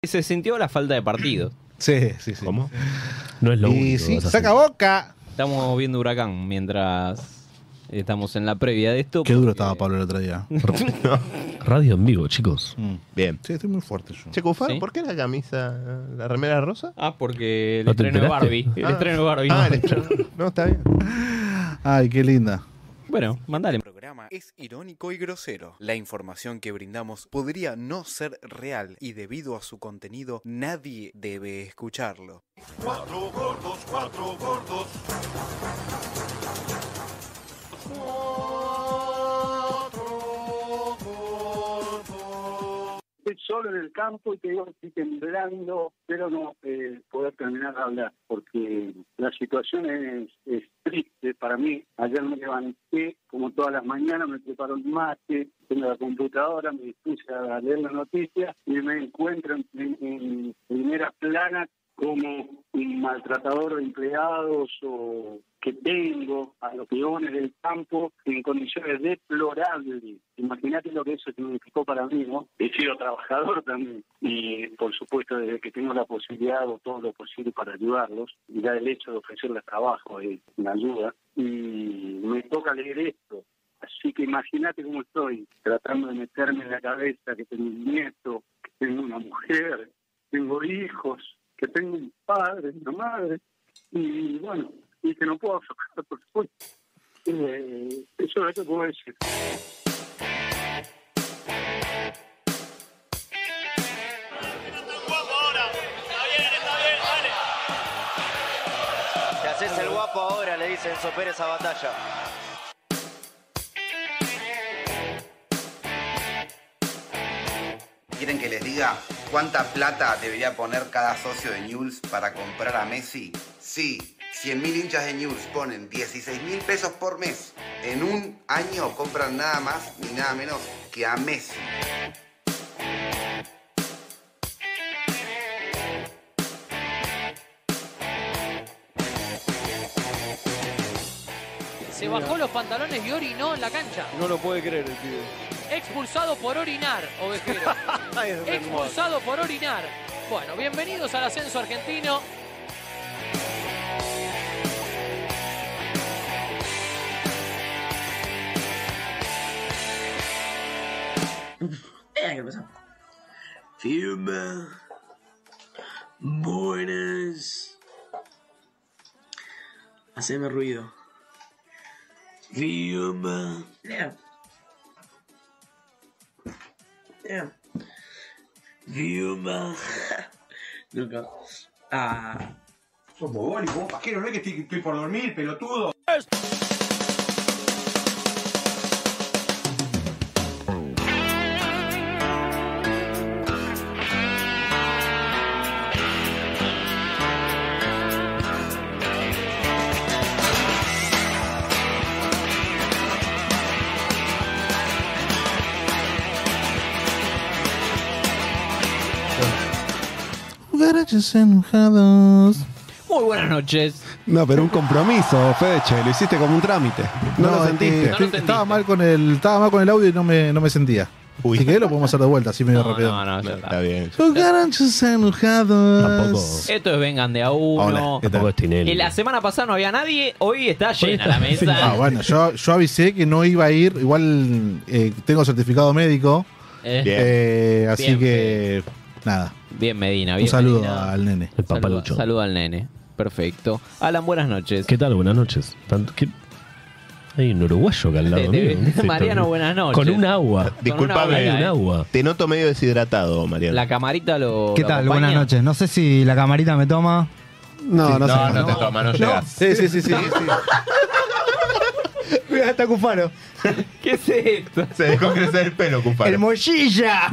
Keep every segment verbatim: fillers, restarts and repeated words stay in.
Se sintió la falta de partidos. Sí, sí, sí. ¿Cómo? No es lo único. Y sí, vas a saca hacer. Boca. Estamos viendo Huracán mientras estamos en la previa de esto. Qué duro porque- estaba Pablo el otro día. Radio en vivo, chicos. Mm. Bien. Sí, estoy muy fuerte yo. Che, Cufaro, ¿Sí? ¿por qué la camisa, la remera rosa? Ah, porque el ¿No te estreno de enteraste? Barbie. El Ah. estreno de Barbie. Ah, el estreno. No, está bien. Ay, qué linda. Bueno, mandale. El programa es irónico y grosero. La información que brindamos podría no ser real y debido a su contenido nadie debe escucharlo. Cuatro gordos, cuatro gordos. Estoy solo en el campo y te digo, estoy temblando, pero no eh, poder terminar de hablar, porque la situación es, es triste para mí. Ayer me levanté, como todas las mañanas, me preparo el mate, tengo la computadora, me dispuse a leer la noticia y me encuentro en, en, en primera plana como un maltratador de empleados o que tengo a los peones del campo en condiciones deplorables. Imagínate lo que eso significó para mí, ¿no? He sido trabajador también y, por supuesto, desde que tengo la posibilidad hago todo lo posible para ayudarlos. Y ya el hecho de ofrecerles trabajo es una ayuda. Y me toca leer esto. Así que imagínate cómo estoy, tratando de meterme en la cabeza que tengo un nieto, que tengo una mujer, tengo hijos, que tengo un padre, una madre, y bueno, y que no puedo aflojar, por supuesto. Eh, eso es lo que puedo decir. Te haces el guapo ahora, le dice Enzo Pérez a Batalla. ¿Quieren que les diga cuánta plata debería poner cada socio de Newell's para comprar a Messi? Sí, cien mil hinchas de Newell's ponen dieciséis mil pesos por mes. En un año compran nada más ni nada menos que a Messi. Se bajó los pantalones y orinó en la cancha. No lo puede creer el pibe. Expulsado por orinar, Ovejero. Expulsado por orinar. Bueno, bienvenidos al ascenso argentino. Eh, ¿qué pasa? Firma. Buenas. Haceme ruido. Firma. Yeah. Yeah. Firma. Nunca. Ah. Sos mogólico, vos pajero, no es que estoy, estoy por dormir, pelotudo. Garachos enojados. Muy buenas noches. No, pero un compromiso, Fedeche, lo hiciste como un trámite. No, lo es sentiste. que No lo estoy- sentiste. estaba mal con el, estaba mal con el audio y no me, no me sentía. Uy. Si querés lo podemos hacer de vuelta, así medio No, rápido. no, no, ya No, está. está bien. Son garachos enojados. Tampoco, Esto es vengan de a uno. Hola, ¿qué tal? tampoco es Tinelli. En la semana pasada no había nadie, hoy está llena la Sí. mesa. Ah, bueno, yo, yo avisé que no iba a ir. Igual eh, tengo certificado médico. Eh, Bien. eh, así Bien, que, nada. Bien, Medina. Bien, Un saludo Medina. al nene. El Saluda, papalucho. saluda al nene. Perfecto. Alan, buenas noches. ¿Qué tal? Buenas noches. Tanto- ¿qué? Hay un uruguayo acá al lado Te- te- mío. ¿Qué es Mariano, esto? buenas noches. Con un agua. una Disculpame, vela, Hay un eh. agua. te noto medio deshidratado, Mariano. La camarita lo. ¿Qué lo tal? acompaña. Buenas noches. No sé si la camarita me toma. No, no, sé. No, no te toma, no llegas. Sí, sí, sí, sí. Mira, está Cufaro. ¿Qué es esto? Se dejó crecer el pelo, Cufar. El mochilla.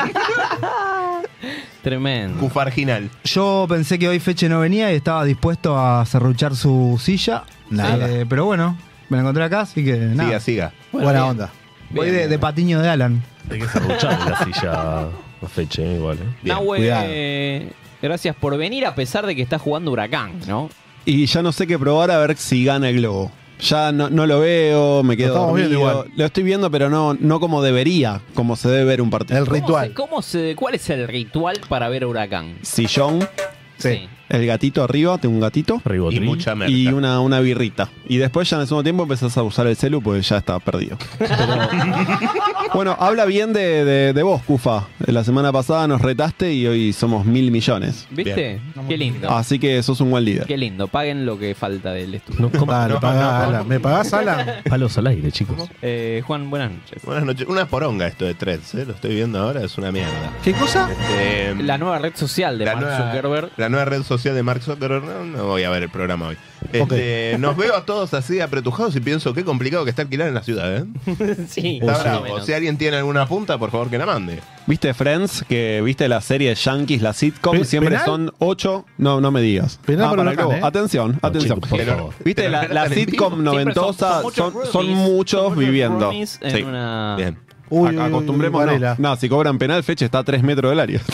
Tremendo. Cufarginal. Yo pensé que hoy Feche no venía y estaba dispuesto a serruchar su silla. Nada. Eh, pero bueno, me la encontré acá, así que nada. Siga, siga. Bueno, Buena bien. onda. Voy Bien, de, bien. de patiño de Alan. Hay que serruchar en la silla a Feche, eh, igual. ¿eh? Bien, Nahue, cuidado. eh, gracias por venir a pesar de que está jugando Huracán, ¿no? Y ya no sé qué probar a ver si gana el globo. Ya no, no lo veo, me quedo Lo estamos viendo dormido. igual. Lo estoy viendo, pero no, no como debería, como se debe ver un partido. El ¿Cómo ritual. se- cómo se, ¿Cuál es el ritual para ver a Huracán? Sillón, Sí. el gatito arriba, tengo un gatito. Y Ribotril. mucha merca. Y una, una birrita. Y después ya en el segundo tiempo empezás a usar el celu porque ya estaba perdido. Bueno, habla bien de, de, de vos, Cufa. La semana pasada nos retaste y hoy somos mil millones. ¿Viste? Qué lindo. Así que sos un buen líder. Qué lindo. Paguen lo que falta del estudio. No, ¿cómo? Dale, No, pagá, no, Alan. ¿Me pagás, Alan? Palos al aire, chicos. Eh, Juan, buenas noches. Buenas noches. Una poronga esto de Threads, ¿eh? Lo estoy viendo ahora, es una mierda. ¿Qué cosa? Este, La nueva red social de la Mark nueva- Zuckerberg. La nueva red social de Mark Zuckerberg. No, no voy a ver el programa hoy. Este, Nos veo a todos así apretujados y pienso qué complicado que está alquilar en la ciudad, ¿eh? Sí, Está más o bravo. menos. Si alguien tiene alguna punta, por favor que la mande. ¿Viste Friends? Que viste la serie Yankees, la sitcom, Pe- siempre ¿penal? son ocho. No, no me digas. Penal para para Huracán, el globo. ¿eh? Atención, No, atención. chicos, por Pero- favor. ¿Viste Pero la, relatan la en sitcom vivo. Siempre son- noventosa? son muchos Son, son roomies, muchos son muchos viviendo. roomies en Sí. una- Bien. Uy, Acá uy, uy, acostumbremos. Varela. No. no, si cobran penal, Feche está a tres metros del área.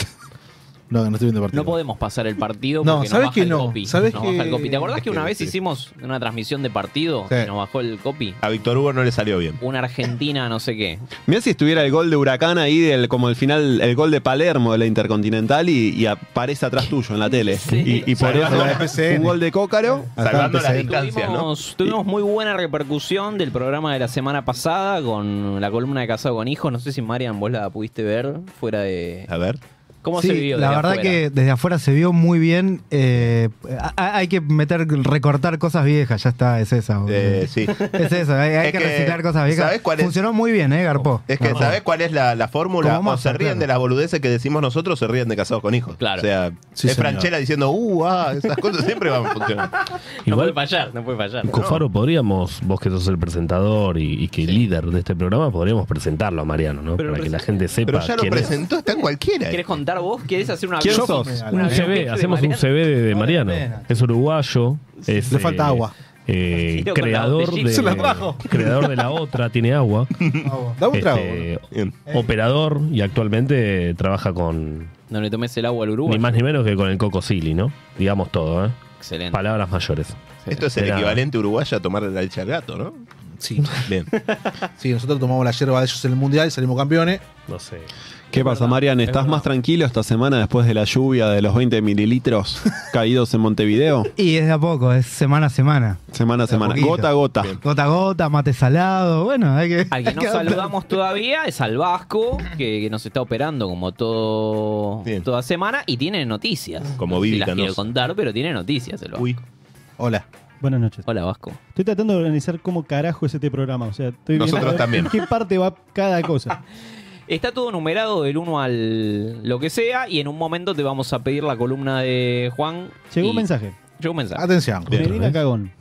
No, no estoy viendo partido. No podemos pasar el partido No, porque nos ¿sabes baja que el no? copy. ¿Sabes Nos que- baja el copy. ¿Te acordás que una vez Sí. hicimos una transmisión de partido Sí. y nos bajó el copy? A Víctor Hugo no le salió bien. Una Argentina, no sé qué. Mirá si estuviera el gol de Huracán ahí, del, como el final, el gol de Palermo de la Intercontinental y, y aparece atrás tuyo en la tele. Sí. Y, y por Salvando eso la P C N. un gol de Cócaro. Salvando Acá las empecé. distancias, ¿no? Tuvimos, tuvimos muy buena repercusión del programa de la semana pasada con la columna de Casado con Hijos. No sé si Marian vos la pudiste ver fuera de... A ver. ¿Cómo Sí, se vivió? la desde verdad afuera? que desde afuera se vio muy bien. eh, a- hay que meter, recortar cosas viejas, ya está, es esa. boludo. Eh, sí. Es eso, hay, hay Es que, que, reciclar cosas viejas. ¿sabés cuál es? Funcionó muy bien, ¿eh, Garpó? Es que, Garpó. ¿sabés cuál es la, la fórmula? Como O Massa, se ríen claro. de las boludeces que decimos nosotros, se ríen de Casados con Hijos. Claro. O sea, Sí, es señor. Franchella diciendo, uh, ah, esas cosas siempre van a funcionar. No puede Igual, fallar, no puede fallar. Cofaro, podríamos, vos que sos el presentador y, y que líder de este programa, podríamos presentarlo a Mariano, ¿no? Pero Para que presen- la gente sepa Pero ya lo quién es. presentó, está en cualquiera. ¿Querés contar vos? ¿Querés hacer una ¿Quién bio- sos? una Un C V, biopic de hacemos un Mariano? C V de, de Mariano. pena. Es uruguayo. Es, Le falta agua. eh, Tiro con la creador, botellita. de, Se la trajo. creador de la otra, tiene agua. Dame un trago. Este, Bien. operador y actualmente trabaja con No le tomes el agua al Uruguay. ni más ni menos que con el Coco Silly, ¿no? Digamos todo, ¿eh? Excelente. Palabras mayores. Esto es el Era- equivalente uruguayo a tomar la leche al gato, ¿no? Sí. Bien. Sí, nosotros tomamos la yerba de ellos en el mundial y salimos campeones. No sé. ¿Qué pasa, Marian? ¿Estás más tranquilo esta semana después de la lluvia de los veinte mililitros caídos en Montevideo? Y es de a poco, es semana a semana. Semana a semana, poquito. gota a gota. Bien. Gota a gota, mate salado, bueno, hay que... Al que hay no que adaptar. saludamos todavía es al Vasco, que, que nos está operando como todo Bien. toda semana y tiene noticias. Como No sé si Vivi las quiero Canosa. contar, pero tiene noticias el Vasco. Uy. Hola. Buenas noches. Hola, Vasco. Estoy tratando de organizar cómo carajo es este programa. O sea, estoy Nosotros viendo también. en qué parte va cada cosa. Está todo numerado del uno al lo que sea y en un momento te vamos a pedir la columna de Juan. Llegó y- un mensaje. Llegó un mensaje. Atención. Medina Cagón.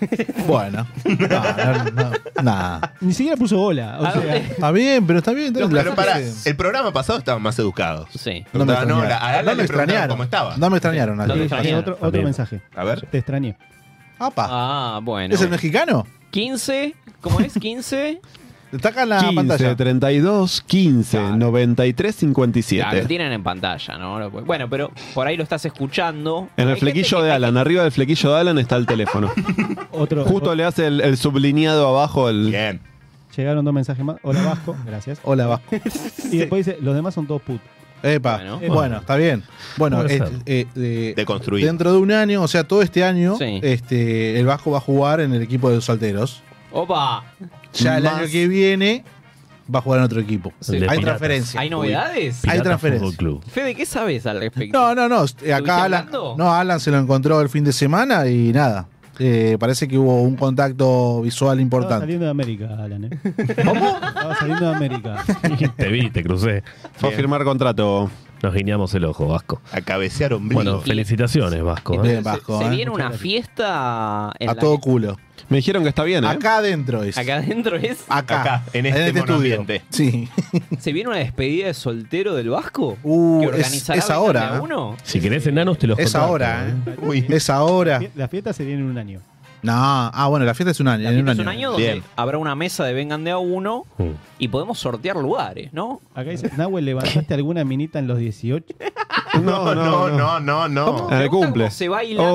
Bueno. No, no, no, nada. Ni siquiera puso hola. O ¿A sea, dónde? Está bien, pero está bien. entonces la Pero gente para, se- el programa pasado estaban más educados. Sí. No me Preguntaban, no, extrañaron. la- a Alan No le me preguntaban extrañaron. cómo estaba. No me extrañaron. No nadie. me hay extrañaron. otro, otro También. mensaje. A ver. Te extrañé. Apa. Ah, bueno. ¿Es el mexicano? quince, ¿cómo es? quince. Está acá en la quince, pantalla. treinta y dos, quince, Claro. noventa y tres, cincuenta y Ya, lo siete. tienen en pantalla, ¿no? Bueno, pero por ahí lo estás escuchando. En el Hay flequillo gente de que- Alan, arriba del flequillo de Alan está el teléfono. Otro, Justo le hace el, el sublineado abajo. El... Bien. Llegaron dos mensajes más. Hola Vasco, gracias. Hola, Vasco. Y después dice, los demás son todos putos. Epa. Bueno. Bueno, está bien. Bueno, Puede eh, ser. eh, de- Deconstruido. dentro de un año, o sea, todo este año, Sí. este, el Vasco va a jugar en el equipo de los solteros. ¡Opa! Ya el Más- año que viene va a jugar en otro equipo. Sí. El de Hay Piratas. transferencia. ¿Hay novedades? Hay Pirata transferencia. Fútbol Club. Fede, ¿qué sabes al respecto? No, no, no. ¿Estuviste Acá Alan, hablando? no, Alan se lo encontró el fin de semana y nada. Eh, parece que hubo un contacto visual Estaba importante. saliendo de América, Alan, ¿eh? ¿Cómo? Estaba saliendo de América. Te vi, te crucé. Fue a Bien. firmar contrato. Nos guiñamos el ojo, Vasco. A cabecear ombligo. Bueno, felicitaciones, Vasco. ¿eh? Bien, Se- Vasco, se eh. viene una fiesta en A la todo que- culo. Me dijeron que está bien, ¿eh? Acá adentro es. acá adentro es. Acá, Acá, en este estudio. monoambiente. Sí. ¿Se viene una despedida de soltero del Vasco? Uh, ¿Que es, organizará es ahora. Vénganme a ¿eh? uno? Si querés enanos, te los Es contrato, ahora, ¿eh? ¿eh? Uy. Es ahora. La fiesta se viene en un año. No, ah, bueno, la fiesta es un año. La en un fiesta año. es un año donde Bien. habrá una mesa de Vengan de a uno y podemos sortear lugares, ¿no? Acá dice, Nahuel, ¿levantaste alguna minita en los dieciocho? No, no, no, no, no. En el cumple. Se bailando.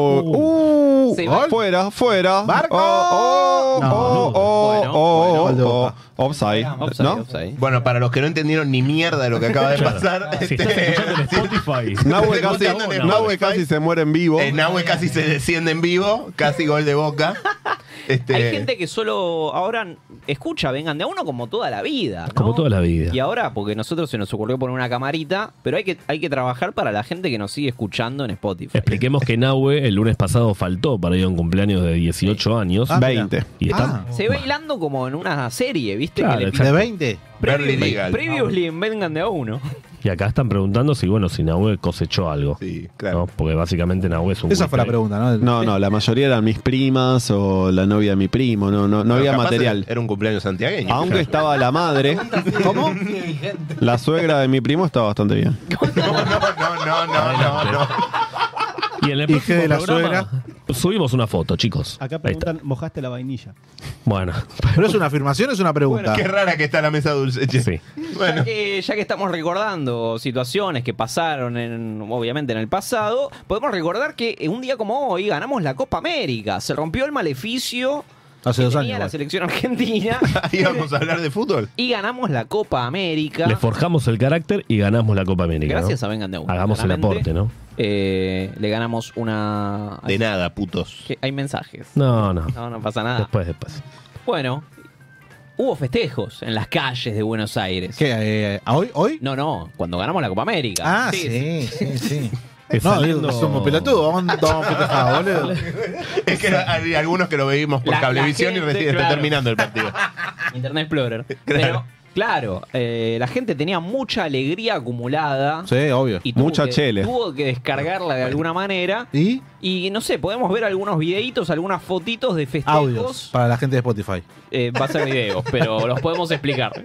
Oh, uh, Se va- fuera, fuera. ¡Barco! Oh, oh, No, oh, oh, bueno, oh, bueno. oh, oh. Offside, Offside, ¿no? offside. Bueno, para los que no entendieron ni mierda de lo que acaba de pasar, Si este, estás escuchando en Spotify. Nahue casi, escuchando en Nahue Spotify. casi se muere en vivo. eh, Nahue casi se desciende en vivo, casi gol de Boca. Este, Hay gente que solo ahora escucha Vengan de a uno como toda la vida, ¿no? Como toda la vida. Y ahora, porque nosotros se nos ocurrió poner una camarita, pero hay que, hay que trabajar para la gente que nos sigue escuchando en Spotify. Expliquemos que Nahue el lunes pasado faltó para ir a un cumpleaños de dieciocho años. Ah, mira. veinte. Y está, Ah, Se ve bailando como en una serie, ¿viste? Claro, que le exacto. ¿de veinte? Berly Legal. Previously en Vengan de a uno. y acá están preguntando si, bueno, si Nahue cosechó algo. Sí, claro. ¿no? Porque básicamente Nahue es un Esa fue la wifi. pregunta, ¿no? No, no, la mayoría eran mis primas o la novia de mi primo. No, no, no Pero había capaz material. Era un cumpleaños santiagueño. Aunque estaba la madre. ¿Cómo? La suegra de mi primo estaba bastante bien. No, no, no, no, no, no, no. Y en el Hija próximo de la programa subimos una foto, chicos. Acá Ahí está. preguntan, ¿mojaste la vainilla? Bueno, ¿Pero es una afirmación o es una pregunta? Qué rara que está la mesa dulce, che. sí. Bueno. Ya que, ya que estamos recordando situaciones que pasaron en, obviamente en el pasado, podemos recordar que un día como hoy ganamos la Copa América. Se rompió el maleficio Hace que dos tenía años. la igual. selección argentina Ahí vamos a hablar de fútbol. y ganamos la Copa América. Le forjamos el carácter y ganamos la Copa América. Gracias ¿no? a Vengan de a uno. Hagamos el claramente. aporte, ¿no? Eh, le ganamos una... De nada, putos. Que hay mensajes. No, no. No, no pasa nada. Después, después. Bueno, hubo festejos en las calles de Buenos Aires. ¿Qué? Eh, ¿Hoy? ¿Hoy? No, no, cuando ganamos la Copa América. Ah, sí, sí, sí. Eh, No, saliendo- digo, somos pelotudos, vamos, vamos a festejar, boludo. Es que hay algunos que lo veíamos por La- Cablevisión la y gente, recién está claro. terminando el partido. Internet Explorer. Pero, claro, eh, la gente tenía mucha alegría acumulada. Sí, obvio. Y tuvo Mucha que- chele. Tuvo que descargarla de alguna manera. ¿Y? Y no sé, podemos ver algunos videitos, algunas fotitos de festejos. Audios para la gente de Spotify. Eh, va a ser videos, pero los podemos explicar.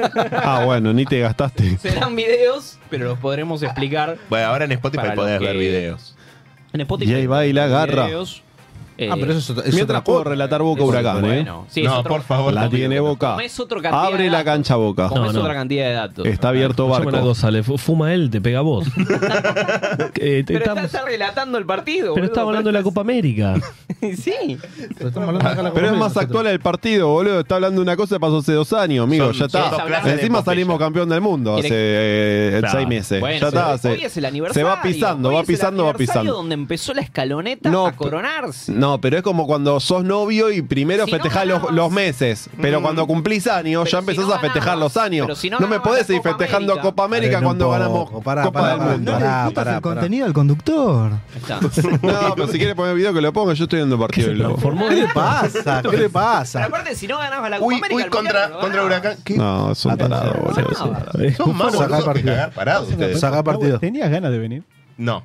Ah, bueno, ni te gastaste. Serán videos, pero los podremos explicar. Bueno, ahora en Spotify Para podés los ver que- videos. En Spotify. Y ahí va y la agarra. videos. Ah, pero eso es otra- es Mientras otra puedo cosa. relatar Boca Es Huracán, ¿eh? bueno. Sí, es No, otro- por favor. La también. tiene Boca. Como es otra cantidad Abre de la datos. cancha Boca. Como No, es no. otra cantidad de datos. Está abierto Escuchame una barco. cosa, le fu- fuma él, te pega a vos. Eh, te- Pero está, estamos- está relatando el partido. pero estamos hablando de la Copa América. Sí. Pero estamos hablando acá de la Pero es Copa más América, actual el partido, boludo. Está hablando de una cosa que pasó hace dos años, amigo. Son- ya son está. dos clases de Encima Popeye. salimos campeón del mundo hace ¿Quiere- eh, Claro. seis meses. Bueno, ya está. pero se- hoy es el aniversario. se va pisando, Hoy va es el pisando, va aniversario pisando. donde empezó la escaloneta No, a coronarse. No, pero es como cuando sos novio y primero Si no festejás los, ganabas- los meses. Pero Mm. cuando cumplís años, Pero ya si empezás no a festejar ganabas, los años. pero si no no me ganabas podés la seguir Copa festejando América. Copa América Pará, cuando un ganamos poco, pará, Copa pará, del pará. Mundo. No Pará, le discutas pará, el pará. contenido al conductor. Ahí está. No, pero si quieres poner video que lo ponga, yo estoy viendo el partido. se y lo- transformó ¿Qué le pasa? ¿Qué le Pero pasa? aparte, si no ganabas la Copa Uy, América. uy, el contra, Mundial no contra ganabas. Huracán. ¿Qué? No, es un tarado, No boludo. ganabas. Eh, Son más Saca boludos que partido. cagar parados ustedes. Saca partido. ¿Tenías ganas de venir? No.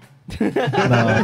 No.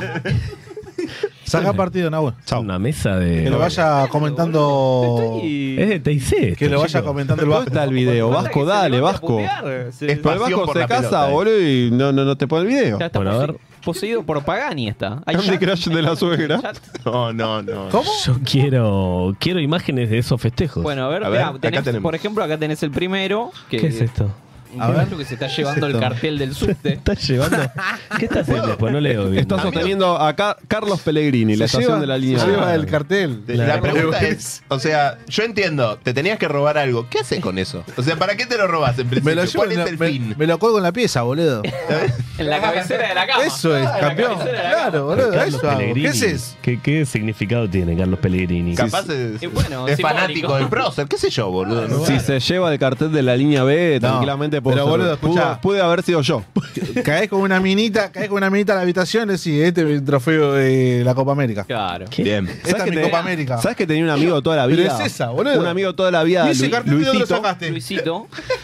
Saca partido, Nahuel. Una mesa de. Que lo vaya comentando. Estoy- Es de T I C. Que lo vaya comentando el ¿Dónde Vasco. está el video? Falta Vasco, que se dale, levante a Vasco. putear. Se- Es Pero el pasión Vasco por se la casa, pelota, eh. boludo, y no, no, no te pone el video. Ya está Bueno, a pose- ver. poseído por Pagani está. Hay Candy chat. Crush de la suegra. Chat. No, no, no. ¿Cómo? Yo quiero, quiero imágenes de esos festejos. Bueno, a ver, A ver, mirá, acá tenés- tenemos. por ejemplo, acá tenés el primero. Que ¿Qué es esto? Un A ver. muchacho que se está llevando el esto? cartel del subte. ¿Estás llevando? ¿Qué estás haciendo? Pues no leo bien. Está sosteniendo acá Carlos Pellegrini, la Se estación lleva- de la línea. Se lleva B. el cartel. La, La pregunta es, o sea, yo entiendo, te tenías que robar algo. ¿Qué haces con eso? O sea, ¿para qué te lo robas en Me principio? lo, llevo ¿Cuál en es la- el me, fin? me lo cuelgo en la pieza, boludo. En la cabecera de la cama. Eso es, Ah, en la campeón. cabecera de la Claro, cama. boludo. Carlos Eso hago. ¿Qué Pellegrini. es eso? ¿Qué, qué significado tiene Carlos Pellegrini? Capaz es, Y bueno, es simbólico. fanático del prócer, qué sé yo, boludo. ¿no? Si se lleva el cartel de la línea B, No, tranquilamente puedo pero, ser- boludo, escuchá. pudo- pude haber sido yo. Caes con una minita, caes con una minita a la habitación y decís, este es el trofeo de la Copa América. Claro. Bien. Esta es mi te- Copa América. ¿Sabes que tenía un amigo toda la Pero vida? es esa, boludo. Un amigo toda la vida, ¿Y ese Lu- cartel de dónde lo Luisito. sacaste? Luisito.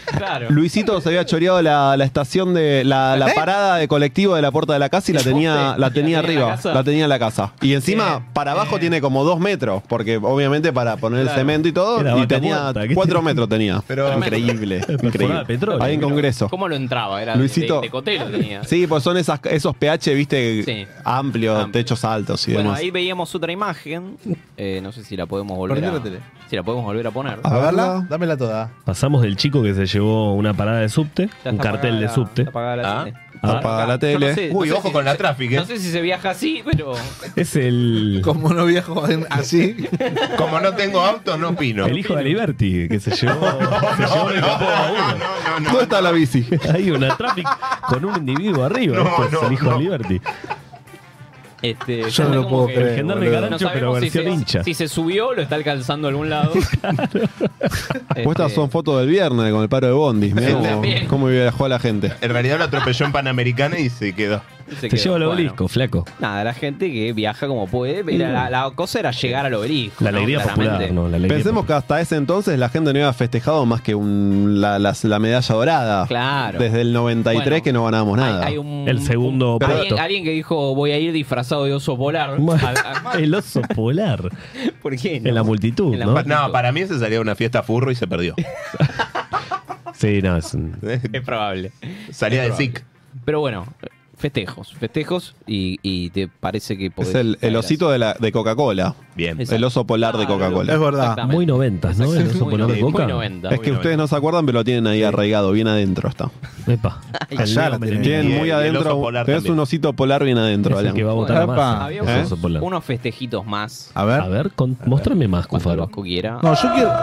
Claro. Luisito se había choreado la, la estación de la, la ¿Eh? parada de colectivo de la puerta de la casa y la tenía, la tenía ¿La tenía en la arriba, casa? la tenía en la casa. Y encima para abajo tiene como dos metros, porque obviamente para poner Claro. el cemento y todo, Era y vaca tenía muerta, ¿qué cuatro tiene? metros tenía. Pero- increíble, Perforada increíble. de petróleo. Ahí en Congreso. ¿Cómo lo entraba? Era Luisito. de, de cotelo tenía. Sí, pues son esas, esos pH, viste, Sí. amplios, Amplio. techos altos y Bueno, demás. ahí veíamos otra imagen. Eh, no sé si la podemos volver Prendí a, la tele. si la podemos volver a poner. A verla, dámela toda. Pasamos del chico que se llevó una parada de subte, Ya un está cartel apagada de la- subte. está apagada la Ah. tele. Ah, apaga la Yo tele. no sé- Uy, no sé ojo si- con la tráfico, No ¿eh? sé si se viaja así, pero. Es el, Como no viajo en- así. Como no tengo auto, no opino. el hijo de Aliberti que se llevó, se llevó en el capó a uno. ¿Dónde está la bici? Hay una tráfico con un individuo arriba. No, Esto es no, el hijo no. de Liberty. Este, Yo ya no está lo como puedo que- creer. El gendarme boludo. Carancho, No pero sabemos si versión se, hincha. si se subió, lo está alcanzando a algún lado. Pues estas son fotos del viernes con el paro de bondis. Mirá Sí, cómo, también. cómo viajó la gente. En realidad lo atropelló en Panamericana y se quedó. Se Te quedó. lleva al Bueno, obelisco, flaco. Nada, la gente que viaja como puede. Era, la, la cosa era llegar al obelisco. La ¿no? alegría Claramente. popular, ¿no? La alegría Pensemos que hasta ese entonces la gente no había festejado más que un- la, la- la medalla dorada. Claro. Desde el noventa y tres Bueno, que no ganábamos nada. Hay, hay un, El segundo un- puesto. alguien, alguien que dijo voy a ir disfrazado de oso polar. A- a- El oso polar. ¿Por qué? no? En la multitud, En la ¿no? multitud. No, para mí se salía a una fiesta furro y se perdió. Sí, no, es un- Es probable. Salía de Es SIC. Pero bueno, festejos, festejos y, y te parece que podés Es el, el osito de, la, de Coca-Cola. Bien. El oso polar de Claro, Coca-Cola. Es verdad. Exactamente. muy noventas, ¿no? El oso Muy polar de noventa, Coca. muy noventa, Es muy que ustedes no se acuerdan, pero lo tienen ahí arraigado, bien adentro está. Epa. Allá la tienen. Tienen Y el- muy y el oso adentro. polar Tenés también. un osito polar bien adentro, Es el Alan. que va a votar a Epa. masa. Había ¿Eh? unos, Oso polar. unos festejitos más. A ver. A ver, con, mostrame más, Cuando el Cufaro. Vasco quiera. No, yo quiero.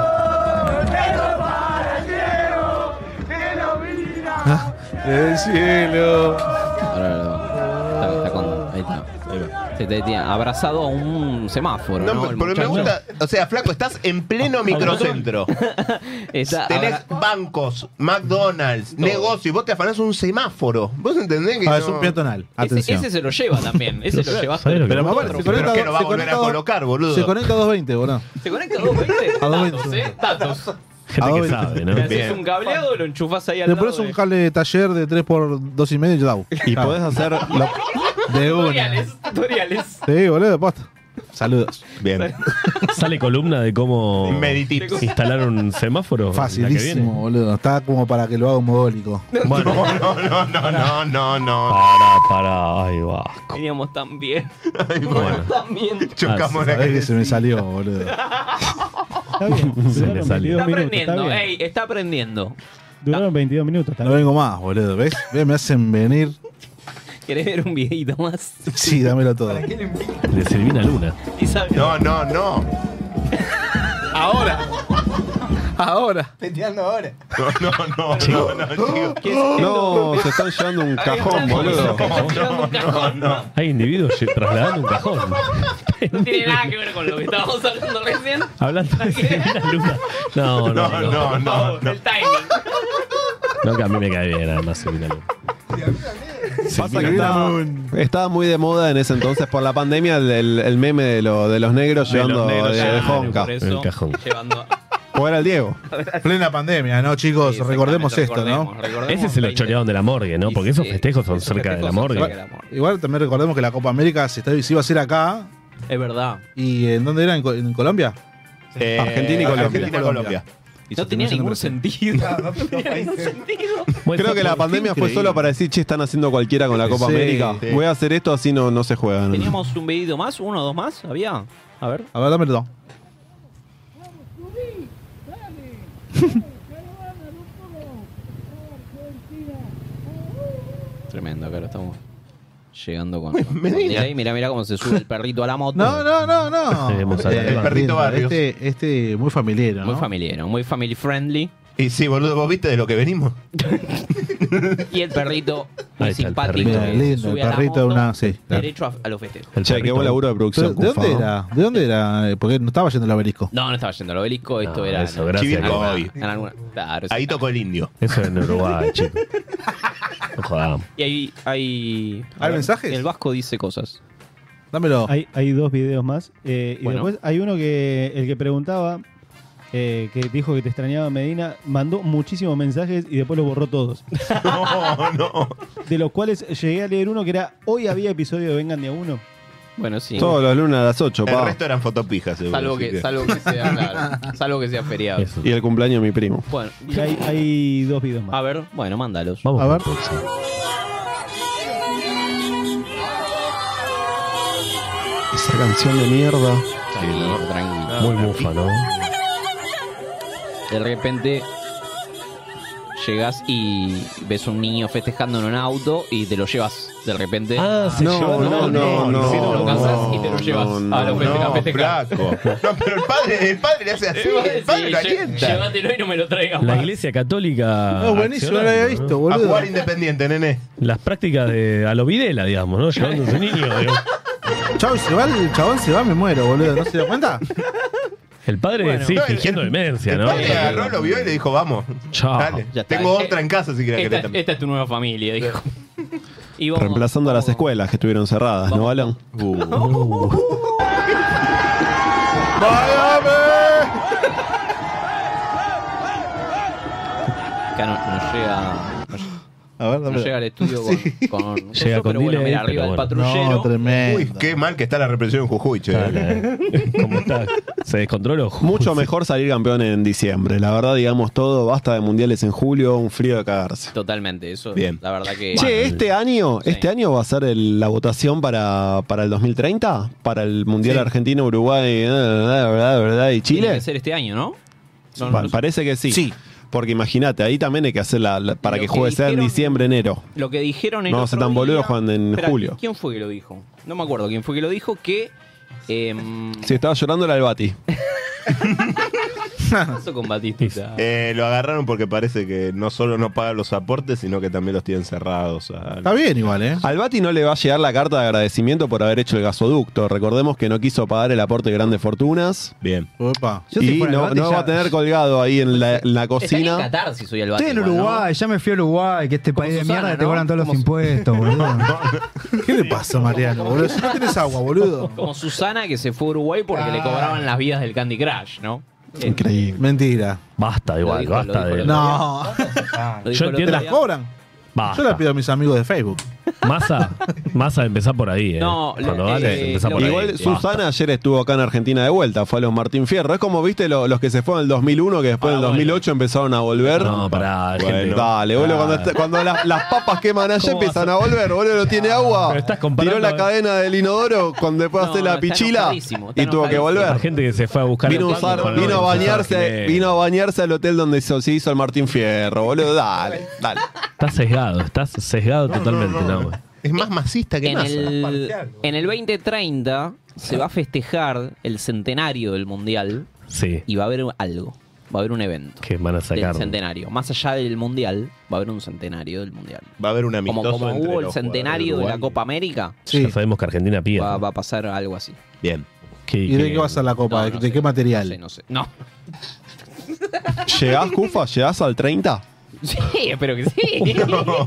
Ah, del cielo. Ahora lo- está, está con- ahí está. Se te tiene abrazado a un semáforo. No, No, El pero me muchacho. gusta, o sea, flaco, estás en pleno microcentro. Está Tenés abra- bancos, McDonald's, negocios, y vos te afanás un semáforo. ¿Vos entendés que Ah, no? es un peatonal. ese, Atención. ese se lo lleva también. Ese lo lleva. ¿Sabés lo que Pero pasa? más vale, se Pero conecta, que lo va a se volver conecta a dos- colocar, boludo. Se conecta a doscientos veinte, boludo. ¿Se conecta a doscientos veinte? A Datos, doscientos veinte. ¿eh? Datos. Gente que sabe, ¿no? Le haces Bien. un cableado, lo enchufás ahí al Le lado. pones un de- cable de taller de tres por dos y medio y chau. Y Chau. podés hacer. lo- De una. Tutoriales, tutoriales. Sí, boludo, posta. Saludos. Bien. Sale columna de cómo Meditips. instalar un semáforo. la que Facilísimo, viene. boludo. Está como para que lo haga un mogólico. Bueno, No, no, no, no, no, no, no. para, para. Ay, Vasco. Veníamos tan bien. Bueno. Tan bien. Chocamos la Sabés que se me calle. salió, boludo. Está bien. Se le Duraron salió. veintidós Está minutos, aprendiendo, está bien. ey, está aprendiendo. Duraron veintidós minutos. Está No bien. vengo más, boludo. ¿Ves? ¿Ves? Me hacen venir. ¿Querés ver un videito más? Sí, dámelo todo. De Silvina Luna. Y sabe- No, no, no. Ahora. Ahora. No, no, no, no, no, chicos. ¿Qué es esto? No, se están llevando un cajón, boludo. No, no, no. Hay individuos lle- trasladando un cajón. No tiene nada que ver con lo que estábamos hablando recién. Hablando de Silvina Luna. No, no, No, no. no, no, no. El timing. No, que a mí me cae bien, además, Silvina Luna. Pasa que estaba, estaba muy de moda en ese entonces por la pandemia el, el- el meme de, lo- de los negros De los llevando negros de, de Claro, Jonca. por eso, El cajón. Llevando. O era el Diego. Plena pandemia, ¿no, chicos? Sí, recordemos esto, exactamente, ¿no? recordemos, recordemos Ese se lo veinte. chorearon de la morgue, ¿no? Porque esos Sí, festejos son esos cerca de la festejos son morgue. cerca de la morgue. Igual también recordemos que la Copa América se, está, se iba a hacer acá. Es verdad. ¿Y en dónde era? ¿En, Co- en Colombia? Eh, Argentina y Colombia. Argentina y Colombia. Y No se tenía terminó ningún siendo sentido. No tenía ningún sentido. Bueno, Creo que la pandemia fue increíble. solo para decir, che, están haciendo cualquiera con la Copa Sí, América. sí. Voy a hacer esto así no, no se juegan. Teníamos un videito más, uno o dos más, había. A ver. A ver, dámelo todo. Tremendo, claro, estamos llegando con. con Medina. delay. Mirá, mirá cómo se sube el perrito a la moto. No, no, no, no. Tenemos a la Eh, Eva. El perrito Barrios. Este, este muy familiar, ¿no? Muy familiar, muy family friendly. Y sí, boludo, ¿vos viste de lo que venimos? Y el perrito muy Ahí está el simpático. perrito. Mira, que se lindo, sube el a la perrito de moto, una. Sí, claro. Derecho a, a los festejos. El Che, qué perrito. buen laburo de Pero, producción. ¿De dónde Cufa. era? ¿De dónde era? Eh, Porque no estaba yendo el obelisco. No, no estaba yendo al obelisco, esto No, era. eso, en- gracias. en alguna- Chivilcoy. en alguna- claro, Ahí sí. tocó el indio. Eso es en Uruguay, chico. No jodamos. Y hay. ¿Hay, ¿Hay mensajes? El Vasco dice cosas. Dámelo. Hay, hay dos videos más. Eh, y Bueno. después hay uno que el que preguntaba eh, que dijo que te extrañaba Medina, mandó muchísimos mensajes y después los borró todos. No, no. De los cuales llegué a leer uno que era, hoy había episodio de Vengan de a uno. Bueno, sí. Todos los lunes a las ocho, El pa. resto eran fotopijas, seguro. Salvo así que, salvo que sea, claro, salvo que sea feriado. Eso. Y el cumpleaños de mi primo. Bueno, Y hay, hay dos videos más. a ver, bueno, mándalos. Vamos A con ver. el próximo. Esa canción de mierda. Tranquilo, tranquilo. Muy mufa, ¿no? De repente llegas y ves un niño festejando en un auto y te lo llevas de repente. Ah, se No, llevaron no, al no, nene. no, Sí, lo casas no, y te lo llevas no, a la no, festeja, No, festeja. flaco. No, pero el padre, el padre le hace así. El padre lo alienta. Llévatelo y no me lo traigas La más. iglesia católica. No, buenísimo, no lo había accionando, visto, A boludo. jugar independiente, nene. ¿no? Las prácticas de a lo Videla, digamos, ¿no? Llevando a su niño. digo. Chau, se va, el chabón se va, me muero, boludo. ¿No se da cuenta? El padre, Bueno. sí, No, el- fingiendo el- demencia, El ¿no? padre agarró, lo vio y le dijo, vamos. Chao. Dale, Ya está. tengo Eh, otra en casa si quieres que Esta, te también. esta es tu nueva familia, dijo. Y vamos- Reemplazando a las vamos- escuelas que estuvieron cerradas, ¿no, Alan? Acá no, no llega. No, A ver, no dame. llega al estudio con. Sí. con Llega eso, con pero bueno, delay, mira, pero arriba del bueno. patrullero. No, tremendo. Uy, qué mal que está la represión en Jujuy, che. Dale, eh. ¿Cómo está? Se descontroló. Mucho mejor salir campeón en diciembre. La verdad, digamos todo, basta de mundiales en julio, un frío de cagarse. Totalmente, eso. Bien. La verdad que. Che, este año, Sí. este año va a ser el- la votación para, para el dos mil treinta, para el Mundial Sí. Argentina, Uruguay, eh, verdad, verdad, verdad, y Tiene Chile. que ser este año, ¿no? No, Pa- no, no. parece que sí. Sí. Porque imagínate, ahí también hay que hacer la, la- para Lo que que juegue sea en dijeron- diciembre, enero. Lo que dijeron en No, se tan boludos juegan en julio. ¿Quién fue que lo dijo? No me acuerdo quién fue que lo dijo que. Eh, Si estaba llorando era el Bati. pasó con Batista. Eh, lo agarraron porque parece que no solo no paga los aportes, sino que también los tienen cerrados. a- Está bien igual, ¿eh? Al Bati no le va a llegar la carta de agradecimiento por haber hecho el gasoducto. Recordemos que no quiso pagar el aporte de Grandes Fortunas. Bien. Opa. Yo si Y fuera el no, Bati no ya- va a tener colgado ahí en la, en la Estaría en cocina. Qatar si soy el Bati. Estoy en igual, ¿no? Uruguay, ya me fui a Uruguay, que este Como país de Susana, mierda que te ¿no? cobran todos los Como- impuestos, boludo. ¿Qué le pasa, Mariano, boludo? Si no tenés agua, boludo. Como Susana que se fue a Uruguay porque le cobraban las vidas del Candy Crush, ¿no? Eh, Increíble. Mentira. Basta, igual, dijo- basta lo dijo de. el No. lo dijo Yo el otro ¿Te entiendo. las día. cobran? Basta. Yo las pido a mis amigos de Facebook. Masa, Masa, empezá por ahí, ¿eh? No, Cuando lo- vale, eh, empezá lo- por ahí. Igual Basta. Susana ayer estuvo acá en Argentina de vuelta, fue a los Martín Fierro. Es como, viste, lo- los que se fueron en el dos mil uno, que después en el Ah, dos mil ocho empezaron a volver. No, pará, Bueno. gente. Dale, boludo, cuando, está- cuando la- las papas queman allá ¿Cómo empiezan vas a volver, boludo, no tiene agua. Pero estás comparando- Tiró la cadena del inodoro cuando después No, hacer la está pichila enojadísimo, está y tuvo que enojadísimo. La volver. gente que se fue a buscar Vino a, el usar- pan con vino a los bañarse, argentinos. vino a bañarse al hotel donde se se hizo el Martín Fierro, boludo, dale, dale. Estás sesgado, estás sesgado totalmente, no, güey. Es más masista que En Massa. el, en el veinte treinta se va a festejar el centenario del Mundial Sí, y va a haber algo. Va a haber un evento que van a del sacar. centenario. Más allá del Mundial, va a haber un centenario del Mundial. Va a haber un Como, amistoso como entre hubo el los centenario de jugadores la uruguayos. Copa América, Sí. Ya sabemos que Argentina pierde. va, va a pasar algo así. Bien. ¿Qué- ¿Y de qué- qué va a ser la copa? No, ¿De, no de sé. qué material? No sé, no sé. No. ¿Llegás, Cufa? ¿Llegás al treinta? Sí, espero que sí.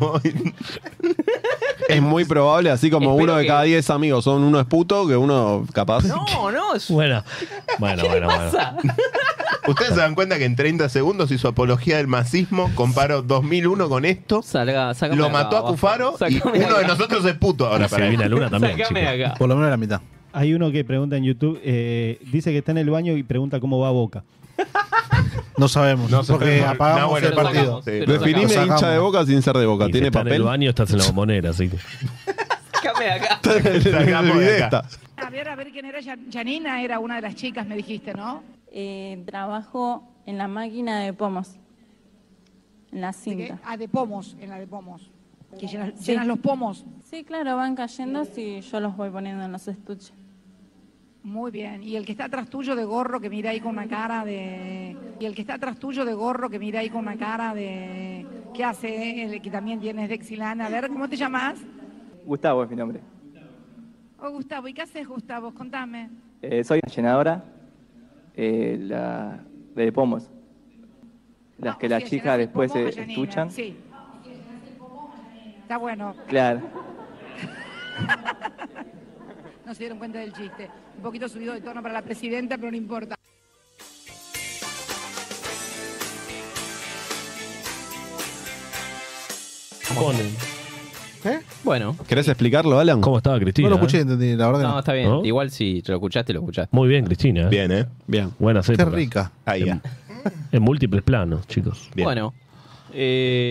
Es muy probable, así como Espero uno de que- cada diez amigos son uno es puto, que uno capaz. No, no, es. Bueno, bueno, ¿Qué le bueno, bueno. pasa? Ustedes se dan cuenta que en treinta segundos hizo apología del masismo, comparó dos mil uno con esto, Salga, sácame lo de acá, mató a abajo. Cufaro y Sácame de uno de acá. nosotros es puto ahora Y para Silvina él. Luna también, Sácame de chicos. acá. Por lo menos la mitad. Hay uno que pregunta en YouTube, eh, dice que está en el baño y pregunta cómo va Boca. No sabemos, No porque sabemos. apagamos No, bueno, el lo partido. sacamos, Sí. pero lo Definime Lo sacamos. hincha de Boca sin ser de Boca. Y si ¿Tiene estás en papel? el baño, estás en la bombonera, así que. Sácame de acá. Sacamos El de video acá. está. A ver, a ver quién era Jan- Janina, era una de las chicas, me dijiste, ¿no? Eh, trabajo en la máquina de pomos, en la ¿De qué? cinta. Ah, de pomos, en la de pomos. Que llenas, Sí. llenas los pomos. Sí, claro, van cayendo si yo los voy poniendo en los estuches. Muy bien. Y el que está atrás tuyo de gorro que mira ahí con una cara de... Y el que está atrás tuyo de gorro que mira ahí con una cara de... ¿Qué hace? El que también tienes de Exilana. A ver, ¿cómo te llamas? Gustavo es mi nombre. Oh, Gustavo. ¿Y qué haces, Gustavo? Contame. Eh, soy la llenadora eh, la, de pomos. Las que Ah, o las sea, chicas llenas el después pomo se a Janina. estuchan. Sí. Está bueno. Claro. No se dieron cuenta del chiste. Un poquito subido de tono para la presidenta, pero no importa. ponen. ¿Eh? Bueno. ¿Querés explicarlo, Alan? ¿Cómo estaba Cristina? No lo escuché, entendí, la verdad que No, no. está bien. ¿No? Igual si te lo escuchaste, lo escuchaste. Muy bien, Cristina. ¿eh? Bien, ¿eh? Bien. Buenas Qué épocas. rica. Ahí ya. En múltiples planos, chicos. Bien. Bueno. Eh,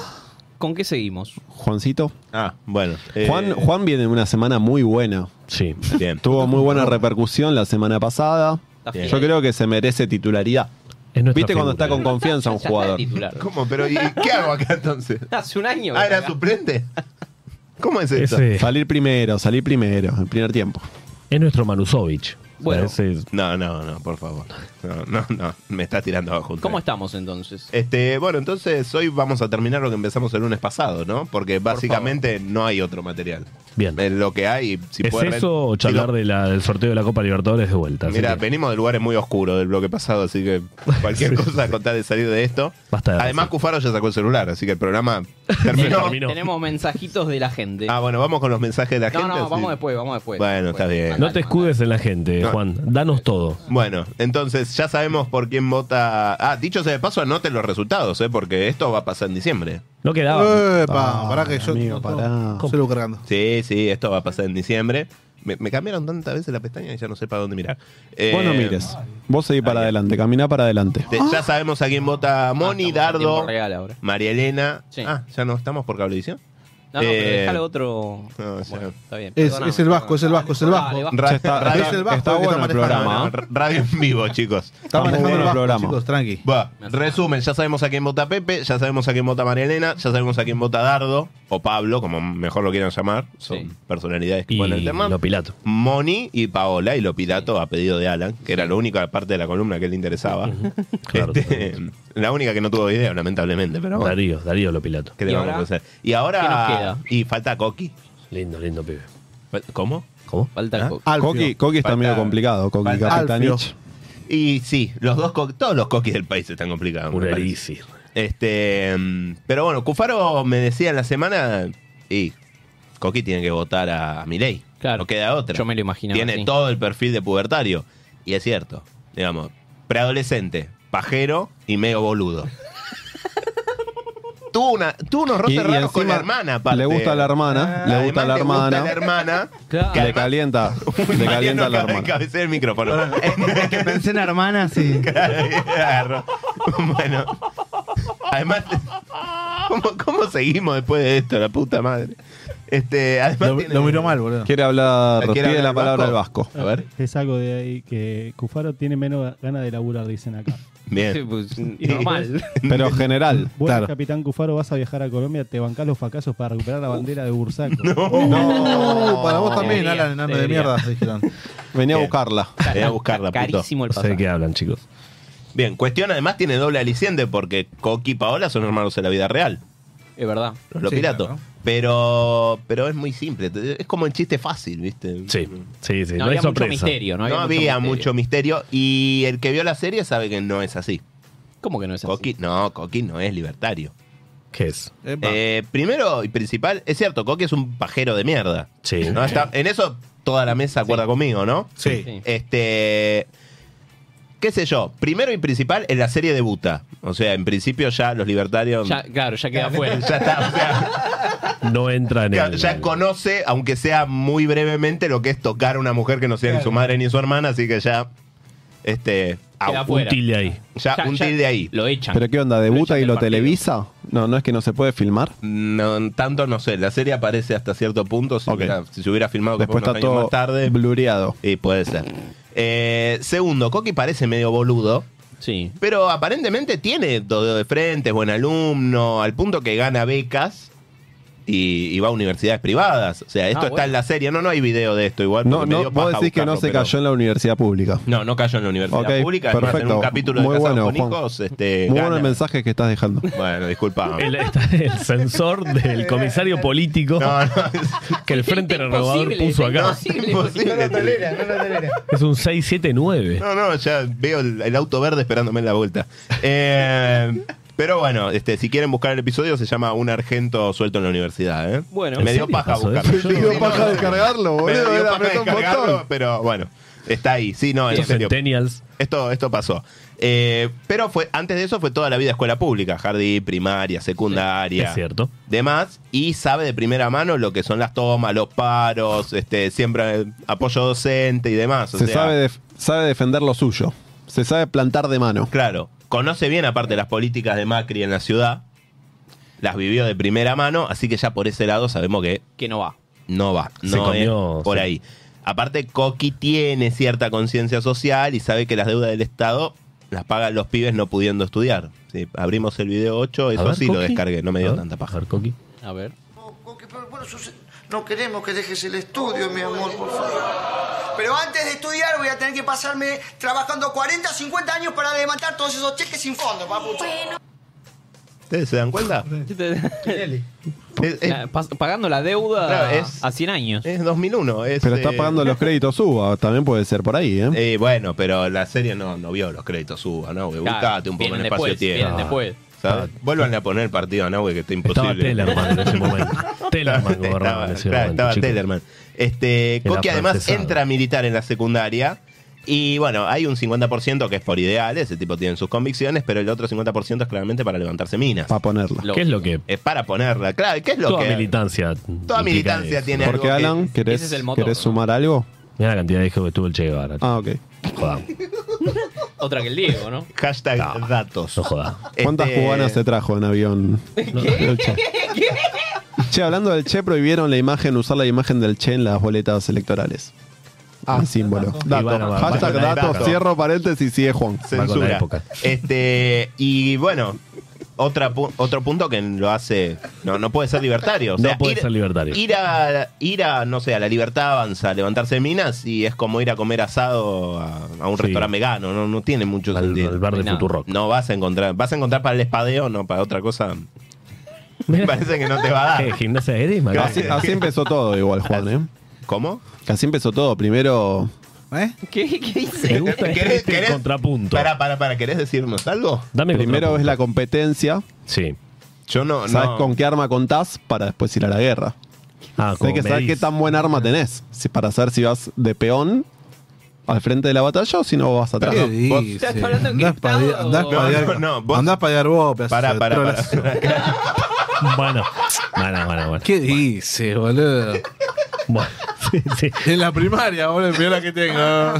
¿Con qué seguimos? Juancito. Ah, bueno. eh, Juan, Juan viene en una semana muy buena. Sí. Bien. Tuvo muy buena repercusión la semana pasada. Está Bien. Yo creo que se merece titularidad. Es nuestra ¿Viste cuando figura. está con confianza un Ya está jugador? de titular. ¿Cómo? Pero ¿y qué hago acá entonces? Hace un año. Ah, que ¿era acá. suplente? ¿Cómo es esto? Ese Salir primero, salir primero, en primer tiempo. es nuestro Manusovich. Bueno. O sea, ese es- No, no, no, por favor. No, no, no. Me está tirando abajo. un ¿Cómo tren. estamos entonces? Este, bueno, entonces hoy vamos a terminar lo que empezamos el lunes pasado, ¿no? Porque básicamente no hay otro material. Bien. Es lo que hay. Si ¿Es puede- eso o si charlar lo- de la- del sorteo de la Copa Libertadores de vuelta? Así Mira, que venimos de lugares muy oscuros del bloque pasado, así que cualquier cosa con tal de salir de esto. basta de Además, decir. Cufaro ya sacó el celular, así que el programa terminó. Terminó. Tenemos mensajitos de la gente. Ah, bueno, vamos con los mensajes de la no, gente. no, así. vamos después, vamos después. Bueno, está bien. No te escudes en la gente, No. Juan. Danos todo. Bueno, entonces ya sabemos por quién vota. Ah, dicho sea de paso, anoten los resultados, ¿eh? Porque esto va a pasar en diciembre. No quedaba. Epa, pará que yo amigo, pará. se lo cargando. Sí, sí, esto va a pasar en diciembre. Me, me cambiaron tantas veces la pestaña que ya no sé para dónde mirar. Eh, Vos no mires. Vos seguís para adelante, caminá para adelante. te- Ya sabemos a quién vota Moni, Ah, estamos en Dardo, tiempo real ahora. María Elena. Sí. Ah, ya no estamos por cablevisión. No, no, pero Eh, déjale otro. no, ya. Bueno, está bien. Es, Perdóname, es el Vasco, es el Vasco, es el Vasco. Dale, Ra- Ya está- radio, Es el Vasco está el que bueno está el manejando. programa. no, radio en vivo, chicos. Está muy manejando bueno el el Vasco, programa. chicos, tranqui. Va, resumen, ya sabemos a quién vota Pepe, ya sabemos a quién vota María Elena, ya sabemos a quién vota Dardo, o Pablo, como mejor lo quieran llamar. Son Sí. personalidades que Y ponen el tema. lo pilato. Moni y Paola, y lo Pilato a pedido de Alan, que era la única parte de la columna que le interesaba. Claro, Este, la única que no tuvo video, lamentablemente, pero bueno. Darío, Darío lo pilato. ¿Qué le ¿Y vamos a ahora? hacer? Y ahora. ¿Qué nos queda? Y falta Coqui. Lindo, lindo pibe. ¿Cómo? ¿Cómo? Falta el ¿Ah? coco. Alfio. Coqui, Coqui está Falta- medio complicado. Coqui falta Capitanich. Y sí, los dos co- todos los coquis del país están complicados. me Un parece. elixir. Este, mm, pero bueno, Cufaro me decía en la semana, y Coqui tiene que votar a, a Milei. Claro. No queda otra. Yo me lo imaginaba Tiene así. todo el perfil de pubertario. Y es cierto. Digamos, preadolescente, pajero y medio boludo. tuvo, una, tuvo unos roces Y- y raros con la encima hermana, aparte. le gusta a la hermana, le gusta a la Además, le gusta hermana. a la hermana. Claro. que Le además- calienta, le calienta a Mariano la acaba de hermana. cabecear el micrófono. Es que pensé en hermanas y. Agarró. Bueno. Además, ¿cómo, ¿cómo seguimos después de esto? La puta madre. Este, además Lo, tiene- lo miró mal, boludo. Quiere hablar, ¿Quiere pide hablar la el palabra vasco? al vasco. A ver. Es algo de ahí que Cufaro tiene menos ganas de laburar, dicen acá. Sí, Bien. pues, Y normal. Pero general, Vos, Claro. capitán Cufaro, vas a viajar a Colombia, te bancás los fracasos para recuperar la bandera de Bursaco. No, para vos también, Debería, Alan, enano de debería. mierda, dijeron. venía a Bien. buscarla. Voy a buscarla, puto. Carísimo el No sé de pasaje. qué hablan, chicos. Bien, cuestión además tiene doble aliciente porque Coqui y Paola son hermanos en la vida real. Es verdad. Los Sí, piratos. claro. Pero, pero es muy simple. Es como el chiste fácil, ¿viste? Sí, sí, sí. No, No, hay había mucho sorpresa. misterio, ¿no? No Había, había, mucho mucho, misterio. misterio. Y el que vio la serie sabe que no es así. ¿Cómo que no es así? Coqui, no, Coqui no es libertario. ¿Qué es? Epa. Eh, primero y principal, es cierto, Coqui es un pajero de mierda. Sí. ¿No? Está- en eso toda la mesa acuerda conmigo, ¿no? Sí. Sí. Este. ¿Qué sé yo? Primero y principal, en la serie debuta. O sea, en principio ya los libertarios. Ya, claro, ya queda fuera. ya está, o sea, No entra en ya, el. ya conoce, aunque sea muy brevemente, lo que es tocar a una mujer que no sea ni su madre ni su hermana, así que ya. Este. Queda au, fuera. Un tilde ahí. ya, Ya- un ya tilde ahí. Lo echan. ¿Pero qué onda? Lo ¿Debuta echan y del lo partido. televisa? No, no es que no se puede filmar. No, tanto no sé. La serie aparece hasta cierto punto. Si, Ok. hubiera- si se hubiera filmado Después unos está años todo más tarde. blureado. Y puede ser. Eh, segundo, Coqui parece medio boludo. Sí. Pero aparentemente tiene todo de frente, es buen alumno, al punto que gana becas y, y va a universidades privadas. O sea, esto Ah, está bueno. en la serie. No, no hay video de esto igual. No, porque me no, dio vos paja decís que no buscarlo, se pero- cayó en la universidad pública. No, no cayó en la universidad Ok, pública. además, en perfecto. un capítulo de Muy Casados bueno, con Juan. Hijos, este, Muy gana. bueno el mensaje que estás dejando. Bueno, disculpame. El, está el sensor del comisario político No, no, que el Frente Renovador Imposible, puso acá. imposible, imposible. imposible. No lo tolera, no lo tolera. Es un seis siete nueve. No, no, ya veo el, el auto verde esperándome en la vuelta. Eh, pero bueno, este, si quieren buscar el episodio, se llama Un Argento suelto en la universidad. ¿eh? Bueno. Me ¿En dio serio paja pasó buscarlo. eso? Me dio Sí, paja no, descargarlo, me boludo, dio era paja apretar un descargarlo, botón. pero bueno. Está ahí, sí, no, en Los serio. centennials. Esto, esto pasó. Eh, pero fue antes de eso fue toda la vida escuela pública, jardín, primaria, secundaria. Es cierto. Demás, y sabe de primera mano lo que son las tomas, los paros, este, siempre apoyo docente y demás. O Se sea, sabe, def- sabe defender lo suyo. Se sabe plantar de mano. Claro, conoce bien aparte las políticas de Macri en la ciudad, las vivió de primera mano, así que ya por ese lado sabemos que Que no va. no va, Se no comió, es por sí. ahí. Aparte, Coqui tiene cierta conciencia social y sabe que las deudas del Estado las pagan los pibes no pudiendo estudiar. Sí, abrimos el video ocho, eso ver, sí lo Coqui. descargué, no me A dio ver, tanta paja. A ver, Coqui. A ver. No queremos que dejes el estudio, mi amor, por favor. Pero antes de estudiar voy a tener que pasarme trabajando cuarenta, cincuenta años para levantar todos esos cheques sin fondo, papucho. ¿Ustedes se dan cuenta? Es, es- La- pas- pagando la deuda Claro, es- a cien años. es dos mil uno. Es, Pero está eh, pagando los créditos U B A. También puede ser por ahí, ¿eh? eh, bueno, pero la serie no, no vio los créditos suba, ¿no? Claro, Buscate un poco vienen en después, espacio-tiempo. vienen después. ¿Sabes? Vuelvan a poner el partido a Nahue que está Estaba imposible. Tellerman en ese momento. Tellerman gobernaba estaba, en ese claro, momento, estaba chicos. Tellerman. Este, Era Coqui además francesado. entra a militar en la secundaria. Y bueno, hay un cincuenta por ciento que es por ideales, ese tipo tiene sus convicciones, pero el otro cincuenta por ciento es claramente para levantarse minas. Para ponerla. ¿Qué es lo que Es para ponerla, claro. ¿Qué es lo toda que militancia toda implica militancia eso? tiene Porque, algo que- Alan, ¿querés, ese es el motor, ¿querés ¿no? sumar algo? Mira la cantidad de hijos que tuvo el Che Guevara. Ah, ok. Jodamos. Otra que el Diego, ¿no? Hashtag No. datos. No jodas. ¿Cuántas Este, cubanas se trajo en avión? El Che. Che, hablando del Che, prohibieron la imagen, usar la imagen del Che en las boletas electorales. Ah, símbolo. Y Dato. bueno, va- va Hashtag con la datos, época. cierro paréntesis, sigue Juan. Va con la Censura. época. Este, y bueno, otra, pu- otro punto que lo hace. No, no puede ser libertario. O sea, No puede ir, ser libertario. Ir a, ir a, no sé, a la Libertad Avanza, a levantarse minas y es como ir a comer asado a, a un Sí. restaurante vegano. No, no tiene mucho Al, sentido. al bar de No. Futurock. No vas a encontrar. Vas a encontrar para el espadeo, no para otra cosa. Me parece que no te va a dar. ¿Qué? ¿Gimnasia de esgrima? Así, así empezó todo igual, Juan, ¿eh? ¿Cómo? Así empezó todo. Primero... ¿Eh? ¿Qué, qué dice? Me gusta ¿Querés- este querés- contrapunto. Para, para, para. ¿Querés decirnos algo? Dame Primero es la contrapunto. competencia. Sí. Yo no. ¿Sabes no. con qué arma contás para después ir a la guerra? Ah, Hay que saber qué tan buen arma tenés. Si, para saber si vas de peón al frente de la batalla o si no vas atrás. ¿Qué vos- dice? ¿Estás hablando Andá a encriptado espadear- andá a o- espadear- No, no, no, vos- andá a espadear vos, pedazo Para, de para, trolazo. para. Bueno, bueno, bueno, bueno. ¿Qué dice, boludo? Bueno, sí, sí. En la primaria, boludo, mirá la que tengo.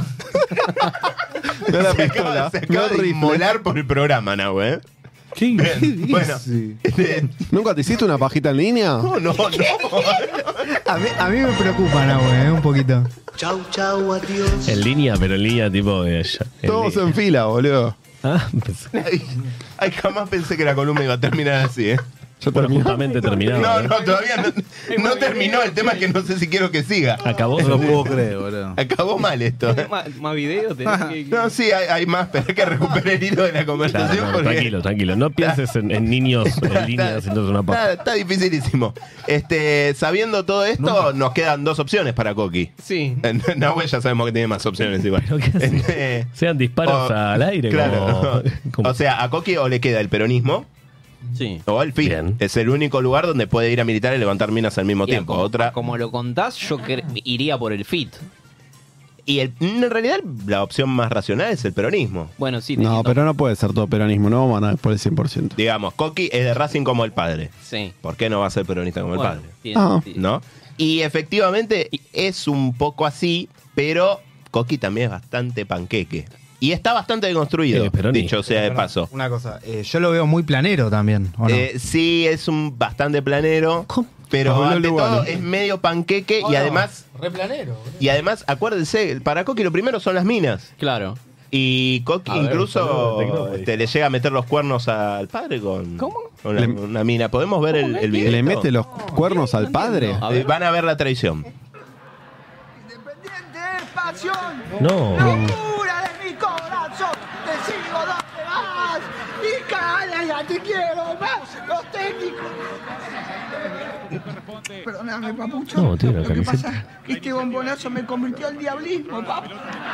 Mira la Se acaba, pistola. se No acaba de rifle. inmolar por el programa, Nahue, ¿eh? ¿Qué, qué dice? Bueno, este, ¿Nunca te hiciste una pajita en línea? no, no, no. A mí, a mí me preocupa, no, güey, un poquito. Chau, chau, adiós. En línea, pero en línea tipo... eh, ya- en Todos línea. en fila, boludo. Ah, pues, Ay, ay, jamás pensé que la columna iba a terminar así, ¿eh? Yo bueno, terminé. justamente terminado. No, ¿eh? no, todavía no, no terminó. El tema es que no sé si quiero que siga. Acabó. No lo puedo creer, boludo. Acabó mal esto. ¿eh? ¿Más, más videos? tenés que- No, sí, hay, hay más, pero hay que recuperar el hilo de la Claro, conversación. no, porque tranquilo, tranquilo. No pienses en, en niños en línea haciéndose una paja. está, está dificilísimo. Este, sabiendo todo esto, nos quedan dos opciones para Coqui. Sí. En Nahue ya sabemos que tiene más opciones igual. ¿Pero qué hace? Este, Sean disparos o- al aire. Claro. Como, como- O sea, a Coqui o le queda el peronismo Sí. o el F I. Bien. Es el único lugar donde puede ir a militar y levantar minas al mismo Bien, tiempo. como, Otra. como lo contás, yo cre- iría por el F I T. Y el- en realidad la opción más racional es el peronismo. Bueno, sí. No, teniendo- pero no puede ser todo peronismo. No vamos a ganar por el cien por ciento. Digamos, Coqui es de Racing como el padre. Sí. ¿Por qué no va a ser peronista como Bueno, el padre? tiene Ah. sentido. ¿No? Y efectivamente es un poco así, pero Coqui también es bastante panqueque. Y está bastante deconstruido, Eh, peronista. dicho sea de paso. Una cosa, eh, yo lo veo muy planero también, ¿o no? Eh, sí, es un bastante planero, pero Pablo ante Lugano. todo es medio panqueque y además, Replanero. y además, acuérdense, para Coqui lo primero son las minas. Claro. Y Coqui A ver, incluso saludos de Tecnópolis. este, le llega a meter los cuernos al padre con, ¿Cómo? con una, Le- una mina. ¿Podemos ver el, el video? ¿Le mete los cuernos al padre? A ver. Van a ver la traición. Independiente es pasión. No. Locura de mi corazón. Te sigo donde vas. Y cada día te quiero más. Los técnicos. Perdóname, papucho. No, tiene una Lo que camiseta. pasa es que este bombonazo me convirtió al diablismo, papu.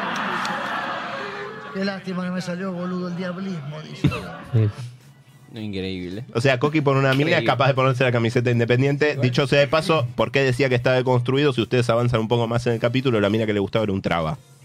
Qué lástima que me salió boludo el diablismo, dice. Increíble. O sea, Coqui por una mina es Increíble. capaz de ponerse la camiseta independiente. Dicho sea de paso, ¿por qué decía que está deconstruido? Si ustedes avanzan un poco más en el capítulo, la mina que le gustaba era un traba.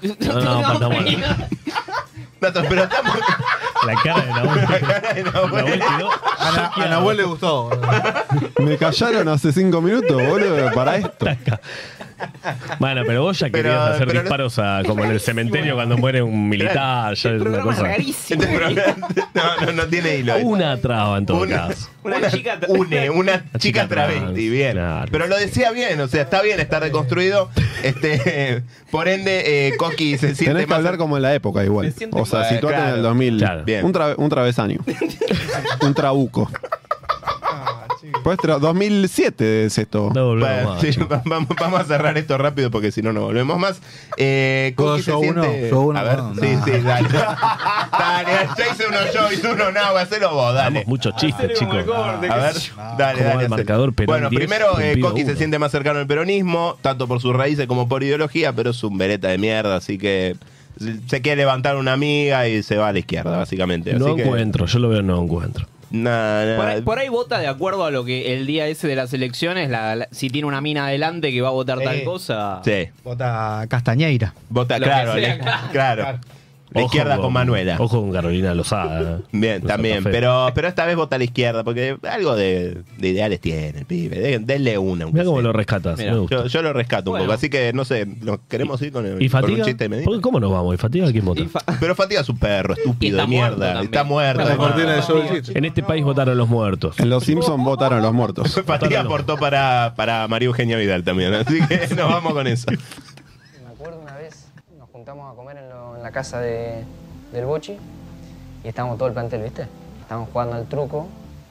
No, no, faltamos. Nato, pero estamos. La cara de Nahuel. La cara de Nahuel. A, Na- a Nahuel le gustó. Me callaron hace cinco minutos, boludo, para esto. Bueno, pero vos ya Pero- querías hacer pero no- disparos a, como en el cementerio cuando muere un militar. Ya es una cosa. Este programa- no, no, no tiene hilo. Una traba en todo Una- caso. Una, chica une, una chica travesti, bien. Pero lo decía bien, o sea, está bien, está reconstruido. Este, por ende, eh, Coqui se siente Tenés que más hablar como en la época igual. O sea, más- situate en claro. el dos mil. Claro. Bien. Un, tra- un travesaño. Un trabuco. Pues tra- dos mil siete es esto. Bueno, sí, vamos, vamos a cerrar esto rápido porque si no, no volvemos más. Eh, ¿Puedo Coqui se yo uno? siente. ¿Yo uno? A ver, No, sí, no. sí, dale. Dale, ya hice uno yo, hice uno no, hacelo vos, dale. Muchos chistes, chicos. A ver, dale, ¿Cómo dale. va el hacelo. marcador? Perón Bueno, diez, primero, eh, Pido Coqui se uno. siente más cercano al peronismo, tanto por sus raíces como por ideología, pero es un vereta de mierda, así que se quiere levantar una amiga y se va a la izquierda, básicamente. No así que, encuentro, yo lo veo, no encuentro. Nah, nah. Por ahí, por ahí vota de acuerdo a lo que el día ese de las elecciones, la- la- si tiene una mina adelante que va a votar tal Sí. cosa. Sí. Vota Castañeira. Vota, Lo que claro, sea, le- claro. claro. La Ojo izquierda con Manuela. Ojo con Carolina Lozada. Bien, Los también, Santa Fe. pero, pero esta vez vota a la izquierda, porque algo de, de ideales tiene el pibe. De- Denle una. aunque Mira cómo sea. lo rescatas. Mira, me gusta. yo, yo lo rescato Bueno. un poco, así que no sé, nos queremos ir con, el, ¿Y con un Fatiga? chiste de Medina. ¿Por qué- ¿Cómo nos vamos? ¿Y Fatiga quién vota? Y fa- Pero Fatiga es un perro estúpido Y de está muerto mierda. también. Está muerto. La además. cortina de show del chiste. En este país votaron los muertos. En Los Simpsons votaron los muertos. Fatiga aportó para, para María Eugenia Vidal también, así que nos vamos con eso. Me acuerdo una vez, nos juntamos a comer en, lo- en la casa de, del Bochi y estábamos todo el plantel, ¿viste? Estábamos jugando al truco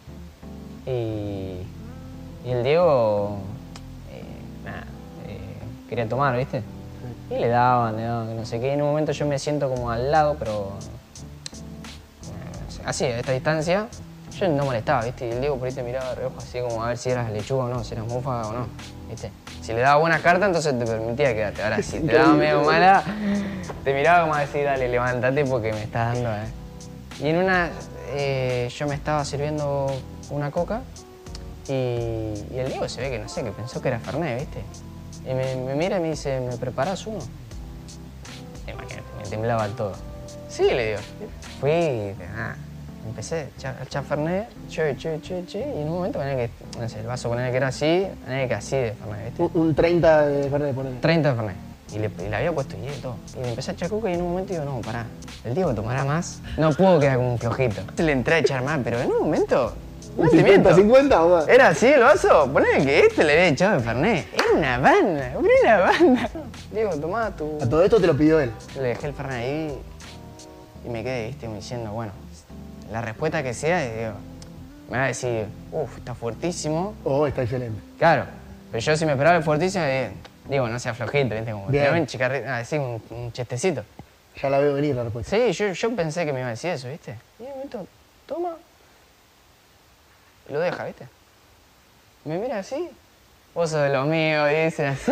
y, y el Diego, eh, nada, eh, quería tomar, ¿viste? Y le daban, le daban, que no sé qué. Y en un momento yo me siento como al lado, pero eh, no sé, así, a esta distancia. Yo no molestaba, ¿viste? Y el Diego por ahí te miraba de reojo así como a ver si eras lechuga o no, si eras mufa o no, ¿viste? Si le daba buena carta, entonces te permitía quedarte. Ahora, si te daba medio mala, te miraba como a decir, dale, levántate porque me estás dando, ¿eh? Y en una, eh, yo me estaba sirviendo una coca y, y el Diego se ve que, no sé, que pensó que era Fernet, ¿viste? Y me, me mira y me dice, ¿me preparás uno? Imagínate, me temblaba todo. Sí, le digo. Fui y ah, empecé a echar, a echar Fernet, che, che, che, che, y en un momento ponía que, no sé, el vaso ponía que era así, ponía que así de Fernet, ¿viste? Un, un treinta de Fernet, ponele. treinta de Fernet. Y le, y le había puesto hielo y todo. Y le empecé a echar coca y en un momento digo, no, pará, el Diego tomará más. No puedo quedar como un flojito. Le entré a echar más, pero en un momento, no te miento. cincuenta, cincuenta o más. ¿Era así el vaso? Ponele que este le había echado de Fernet. Era una banda, era una banda. Diego, tomá tu... A todo esto te lo pidió él. Le dejé el Fernet ahí y me quedé, viste, como diciendo, bueno, la respuesta que sea, digo, me va a decir, uff, está fuertísimo. Oh, está excelente. Claro, pero yo si me esperaba el fuertísimo, eh, digo, no sea flojito, viste, como Bien. tirame un chicarrito, ah, sí, un, un chistecito. Ya la veo venir la respuesta. Sí, yo, yo pensé que me iba a decir eso, viste. Y de momento, toma, y lo deja, viste. Me mira así, vos sos de lo mío, y dice así.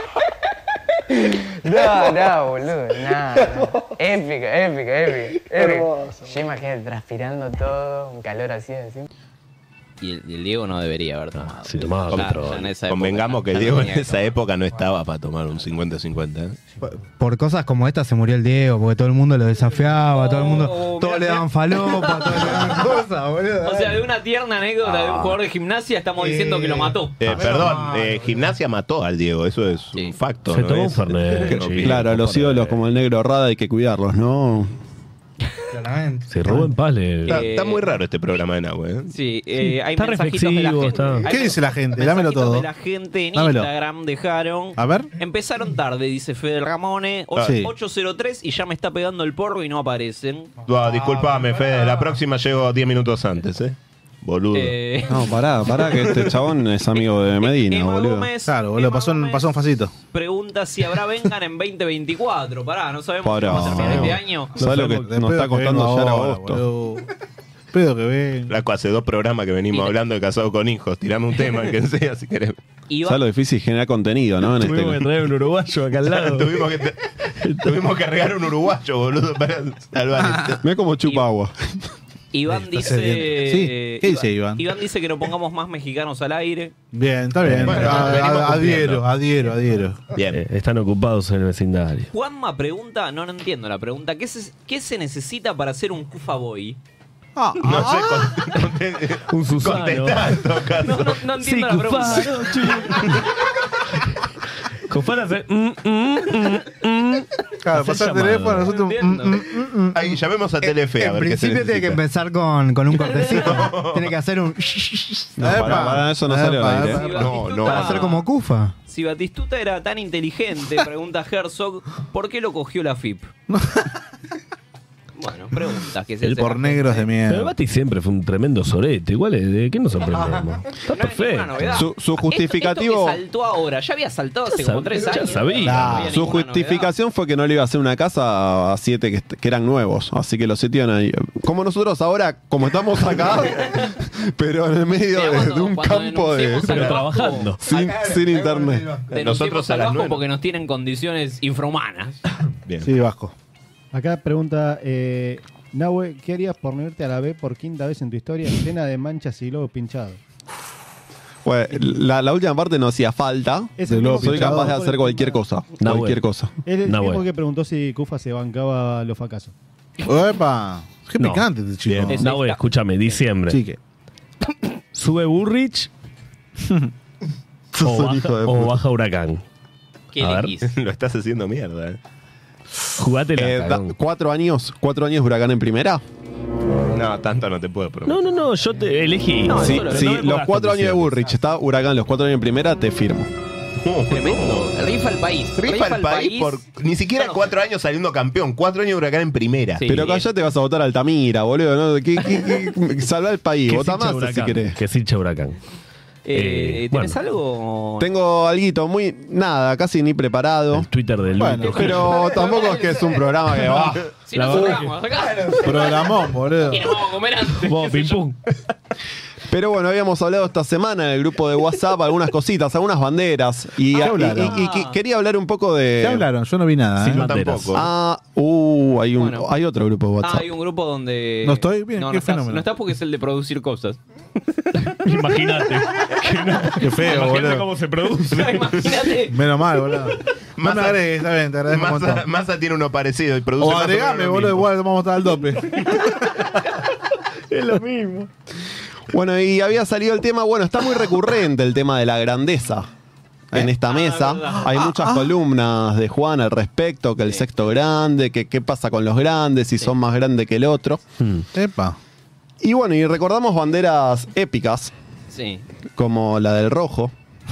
No, no, boludo, nada. No. Épica, épica, épica. épica. Hermoso. Yo imagino transpirando todo, un calor así encima. Y el, y el Diego no debería haber tomado. Si tomaba Ya- otro. ya en esa época Convengamos que ya Diego en tenía que esa época no estaba para tomar un cincuenta cincuenta. ¿eh? Por cosas como esta se murió el Diego, porque todo el mundo lo desafiaba, todo el mundo, Oh, todos mirá, le daban falopa, todos le daban cosas, boludo. O sea, de una tierna anécdota de un jugador de gimnasia estamos diciendo que lo mató. Eh, perdón, eh, Gimnasia mató al Diego, eso es un facto. Se ¿no tomó un es? Fernet, Que- sí. Claro, a los ídolos como el negro Rada hay que cuidarlos, ¿no? Claramente. Se robó en paz. Le... Está, Eh, está muy raro este programa de Nahue. ¿eh? Sí, eh, hay está mensajitos de la reflexivo, gente. está- hay ¿Qué dice la gente? Dámelo mensajitos todo. de la gente en Dámelo. Instagram dejaron. A ver. Empezaron tarde, dice Fede Ramone. Ah. Sí. ocho cero tres y ya me está pegando el porro y no aparecen. Ah, disculpame, Fede, la próxima llego diez minutos antes, ¿eh? Boludo. Eh, No, pará, pará, que este chabón es amigo de Medina, Emma boludo. Gómez, Claro, boludo, Emma pasó un, Gómez pasó un facito. pregunta si habrá Vengan en veinte veinticuatro. Pará, no sabemos Pará. si vamos a terminar este año. ¿Sabes lo que De nos pedo está que costando vengo llegar a ahora, agosto? boludo. Pedo que ven. Flaco, hace dos programas que venimos hablando de casado con hijos. Tirame un tema, que sea, si querés. Iba- ¿Sabes lo difícil es generar contenido, no? En Tuvimos que este... traer un uruguayo acá al lado. tuvimos, que, tuvimos que regar un uruguayo, boludo, para salvar esto. Mira cómo chupa agua. Iván Está dice. cediendo. Sí, ¿qué dice Iván? Iván dice que no pongamos más mexicanos al aire. Bien, está bien. Bueno, A- venimos a- cumpliendo. adhiero, adhiero, adhiero. Bien. Eh, están ocupados en el vecindario. Juanma pregunta, no, no entiendo la pregunta. ¿Qué se, qué se necesita para ser un Cufa Boy? Ah, No sé, con- con- Un Susano. contestá, en todo caso. No, no, no entiendo la pregunta. Cufaro hace. mm, mm, mm, mm. Claro, Hacer pasar el llamado. teléfono, nosotros. Entiendo. mm, mm, mm, mm. Ahí, llamemos a Telefe a En ver qué se principio tiene que necesita. empezar con, con un cortecito. Tiene que hacer un. Epa, No, para, para eso no sale epa, al aire. epa, Si epa. No, no. Para hacer como Cufa. Si Batistuta era tan inteligente, pregunta Herzog, ¿por qué lo cogió la F I P? Bueno, preguntas que se El hacen por la negros de gente. mierda. Pero Bati siempre fue un tremendo sorete. Igual, ¿de qué nos sorprendemos? Está No es ninguna perfecto. novedad. Su- su Esto- justificativo- Esto, que saltó ahora, ya había saltado hace Ya como sab- tres ya años. sabía. No había Su ninguna justificación fue que no le iba a hacer una casa a siete que, est- que eran nuevos. Así que los siete iban ahí. Como nosotros ahora, como estamos acá, pero en el medio Mira, de, cuando- de un cuando campo de. denunciemos Pero al Vasco, trabajando. Sin, sin internet. denunciemos Nosotros a al las Vasco nueve. porque nos tienen condiciones infrahumanas. Bien. Sí, Vasco. Acá pregunta, eh, Nahue, ¿qué harías por no irte a la B por quinta vez en tu historia? Llena de manchas y globos pinchados. Bueno, la, la última parte no hacía falta. Es De el luego mismo soy que capaz de preguntó hacer el cualquier Cufa. cosa. No, cualquier bueno. cosa. Es el No, mismo bueno. que preguntó si Cufa se bancaba los fracasos. Epa, qué No. picante este chico. Bien. No, güey, escúchame, diciembre. Chique. Sube Burrich Sos o un baja, hijo de o puta. baja Huracán. ¿Qué A ver. elegís? Lo estás haciendo mierda. eh. Jugátela, Eh, da- cagón. cuatro años, cuatro años de Huracán en primera. No, tanto no te puedo prometer. No, no, no, yo te elegí. No, Sí, eso lo- sí, no me los pongas cuatro años de condiciones. Burrich, está Huracán los cuatro años en primera, te firmo. Tremendo. Rifa el país. Rifa el país por ni siquiera No, no. cuatro años saliendo campeón. Cuatro años de Huracán en primera. Sí. Pero callate, vas a votar a Altamira, boludo. ¿no? ¿Qué, qué, qué- salva el país, Que vota es hincha más si Huracán, querés. Que es hincha Huracán. Eh, Eh, ¿Tenés bueno. algo? Tengo alguito muy, nada, casi ni preparado. El Twitter del Bueno, Luis. Pero tampoco es que es un programa que va. Si La no verdad cerramos acá. Programón, boludo. Y nos vamos a comer antes. Vos, pim pum. Pero bueno, habíamos hablado esta semana en el grupo de WhatsApp algunas cositas, algunas banderas. Y, ¿Qué y- hablaron? y- y que- quería hablar un poco de. ¿Qué hablaron? Yo no vi nada. Sin ¿eh? banderas. tampoco. Ah, uh, hay, un, Bueno. hay otro grupo de Ah, WhatsApp. hay un grupo donde. ¿No estoy? Bien, no, qué no estás, fenómeno. no estás porque es el de producir cosas. Imagínate. Qué feo, Imagínate boludo. cómo se produce. Imagínate. Menos mal, boludo. No me Massa- agregues, está bien, te agradezco un Massa, montón. Massa tiene uno parecido y produce O más menos agregame, lo boludo, mismo. igual vamos a estar al dope. Es lo mismo. Bueno, y había salido el tema, bueno, está muy recurrente el tema de la grandeza. En esta mesa hay muchas columnas de Juan al respecto, que el sexto grande, que qué pasa con los grandes, si son más grandes que el otro. Epa. Y bueno, y recordamos banderas épicas, Sí. como la del rojo.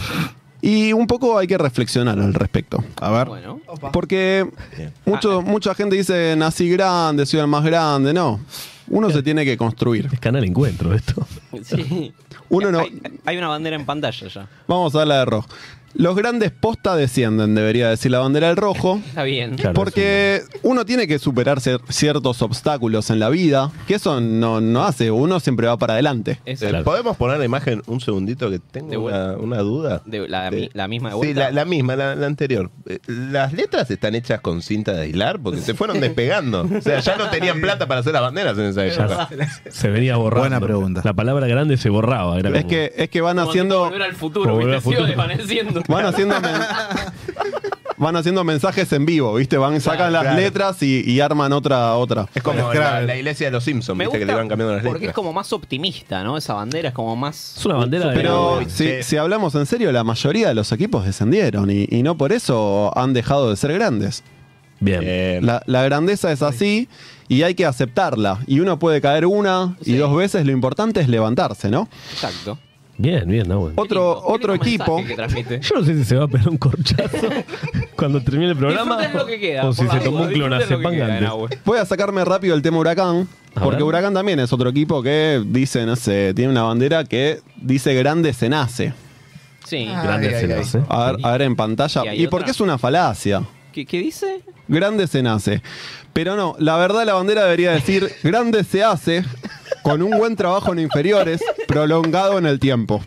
Y un poco hay que reflexionar al respecto. A ver. Bueno. Porque mucho, mucha gente dice, nací grande, soy el más grande. No, uno se tiene que construir. Es canal encuentro esto. Sí. Uno no... Hay, hay una bandera en pantalla ya. Vamos a ver la de rojo. Los grandes posta descienden, debería decir la bandera del rojo. Está bien. Claro, Porque uno tiene que superar cier- ciertos obstáculos en la vida, que eso no, no hace, uno siempre va para adelante. Es Eh, ¿Podemos poner la imagen un segundito que tengo De una, vuelta. una duda? de, la, De- la misma de Sí, vuelta. la, la misma, la, la anterior. Eh, ¿Las letras están hechas con cinta de aislar? Porque se fueron despegando. O sea, ya no tenían plata para hacer las banderas en esa época. Se venía borrando. Buena pregunta. La palabra grande se borraba. Era Es como- que, es que van Como haciendo... tipo Volver al futuro, Como Volver ¿viste? al Se iba futuro. desvaneciendo. Van haciendo, men- van haciendo mensajes en vivo, ¿viste? Van, sacan las claro. letras y, y arman otra otra. Es como la, la iglesia de los Simpsons, Me ¿viste? gusta Que le van cambiando las letras. porque es como más optimista, ¿no? Esa bandera es como más... Es una bandera de- Pero Sí. si, si hablamos en serio, la mayoría de los equipos descendieron y, y no por eso han dejado de ser grandes. Bien. Eh, La, la grandeza es así y hay que aceptarla. Y uno puede caer una y Sí. dos veces, lo importante es levantarse, ¿no? Exacto. Bien, bien, no, bueno. Otro, Qué lindo, qué otro lindo equipo... mensaje que transmite. Yo no sé si se va a pegar un corchazo cuando termine el programa. Disfruten lo que queda, o si por se la tomó duda, un disfruten lo que clonazepam queda, antes. Nahue. Voy a sacarme rápido el tema Huracán, A porque ver. Huracán también es otro equipo que dice, no sé, tiene una bandera que dice grande se nace. Sí. Grande Ay, se ay, ay. nace. A ver, a ver en pantalla. ¿Y hay ¿Y por otra? qué es una falacia? ¿Qué, qué dice? Grande se nace. Pero no, la verdad la bandera debería decir grande se hace con un buen trabajo en inferiores prolongado en el tiempo.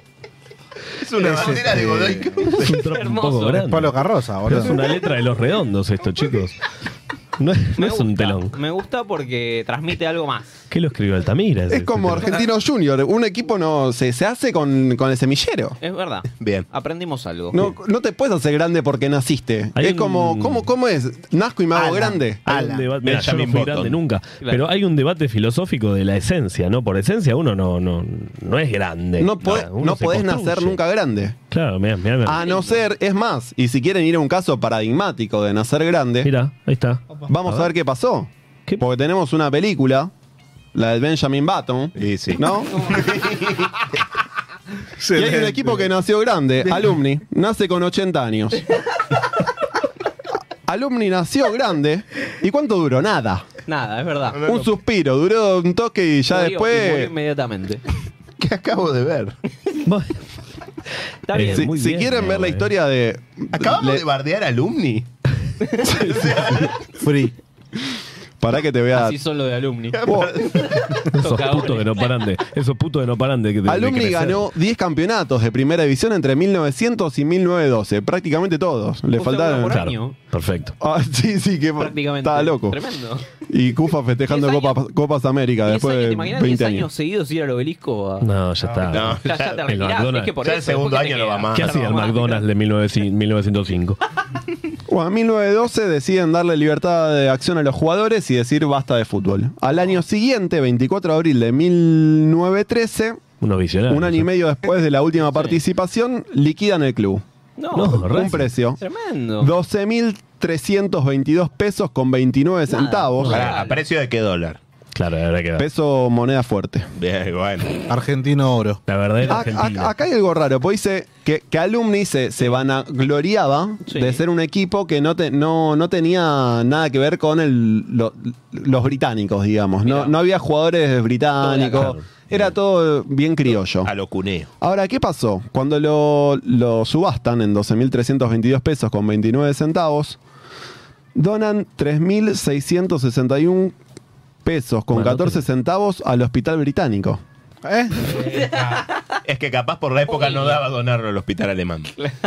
es una Es bandera de este- Godoy Cruz. Es un tropo un Hermoso. poco grande. Pablo Carroza, Pero es boludo. una letra de los redondos esto, chicos. No es, no Me es un gusta, telón. Me gusta porque transmite algo más. ¿Qué lo escribió Altamira? Es como Argentino Junior. Un equipo no se, se hace con, con el semillero. Es verdad. Bien. Aprendimos algo. No, no te puedes hacer grande porque naciste. Hay Es un- como, ¿cómo, ¿cómo es? Nazco y me hago Ala. grande. Hay un debate, mira, yo no Benjamin fui Button. grande nunca, Claro. pero hay un debate filosófico de la esencia, ¿no? Por esencia uno no, no, no es grande. No, podés- Nada, uno no se podés construye. nacer nunca grande. Claro, mira, mira. A no ser, es más, y si quieren ir a un caso paradigmático de nacer grande, Mira, ahí está. vamos a ver qué pasó. Porque tenemos una película, la de Benjamin Button, Sí, sí. ¿no? Y hay un equipo que nació grande, Alumni, nace con ochenta años. Alumni nació grande. ¿Y cuánto duró? Nada. Nada, es verdad. Un suspiro, duró un toque y ya Murió, y murió después. inmediatamente. ¿Qué acabo de ver? Está bien. Si, muy si bien, quieren no, ver la eh. historia de. Acabamos le- de bardear alumni. Free. Pará que te voy a. Así son los de alumni. Esos putos que no paran de, esos putos que no paran de, de- de Alumni crecer. ganó diez campeonatos de primera división entre mil novecientos y mil novecientos doce. Prácticamente todos. Le O sea, faltaron. uno por Claro, año. perfecto. Ah, sí, sí, que Prácticamente. estaba loco. Tremendo. Y Cufa festejando diez Copas, Copas América diez después años, ¿te de imaginas veinte diez años. años seguidos ir al obelisco? A... No, ya está. No, Ya, ya te El retirás. McDonald's. Es que por Ya el eso, segundo después, ¿qué año te no va queda? más. ¿Qué Ya hacía no el va más. McDonald's de mil novecientos cinco? Bueno, en mil novecientos doce deciden darle libertad de acción a los jugadores y decir basta de fútbol. Al año siguiente, veinticuatro de abril de mil novecientos trece, Unos visionarios. un año y medio después de la última participación, liquidan el club. No, No, Un Racing. precio. tremendo. doce mil trescientos veintidós pesos con veintinueve Nada. centavos. Pará, ¿a precio de qué dólar? Claro, la verdad que Peso moneda fuerte. Bien, bueno. Argentino oro. la verdadera A- Argentina. a- acá hay algo raro, pues dice que, que Alumni se, se vanagloriaba Sí. de ser un equipo que no, te- no, no tenía nada que ver con el, lo- los británicos, digamos. No, Mirá. no había jugadores británicos. Claro. Era todo bien criollo. A lo cuneo. Ahora, ¿qué pasó? Cuando lo, lo subastan en doce mil trescientos veintidós pesos con veintinueve centavos, donan tres mil seiscientos sesenta y uno pesos con Bueno, catorce centavos al hospital británico. ¿Eh? Es que capaz por la época no daba donarlo al hospital alemán.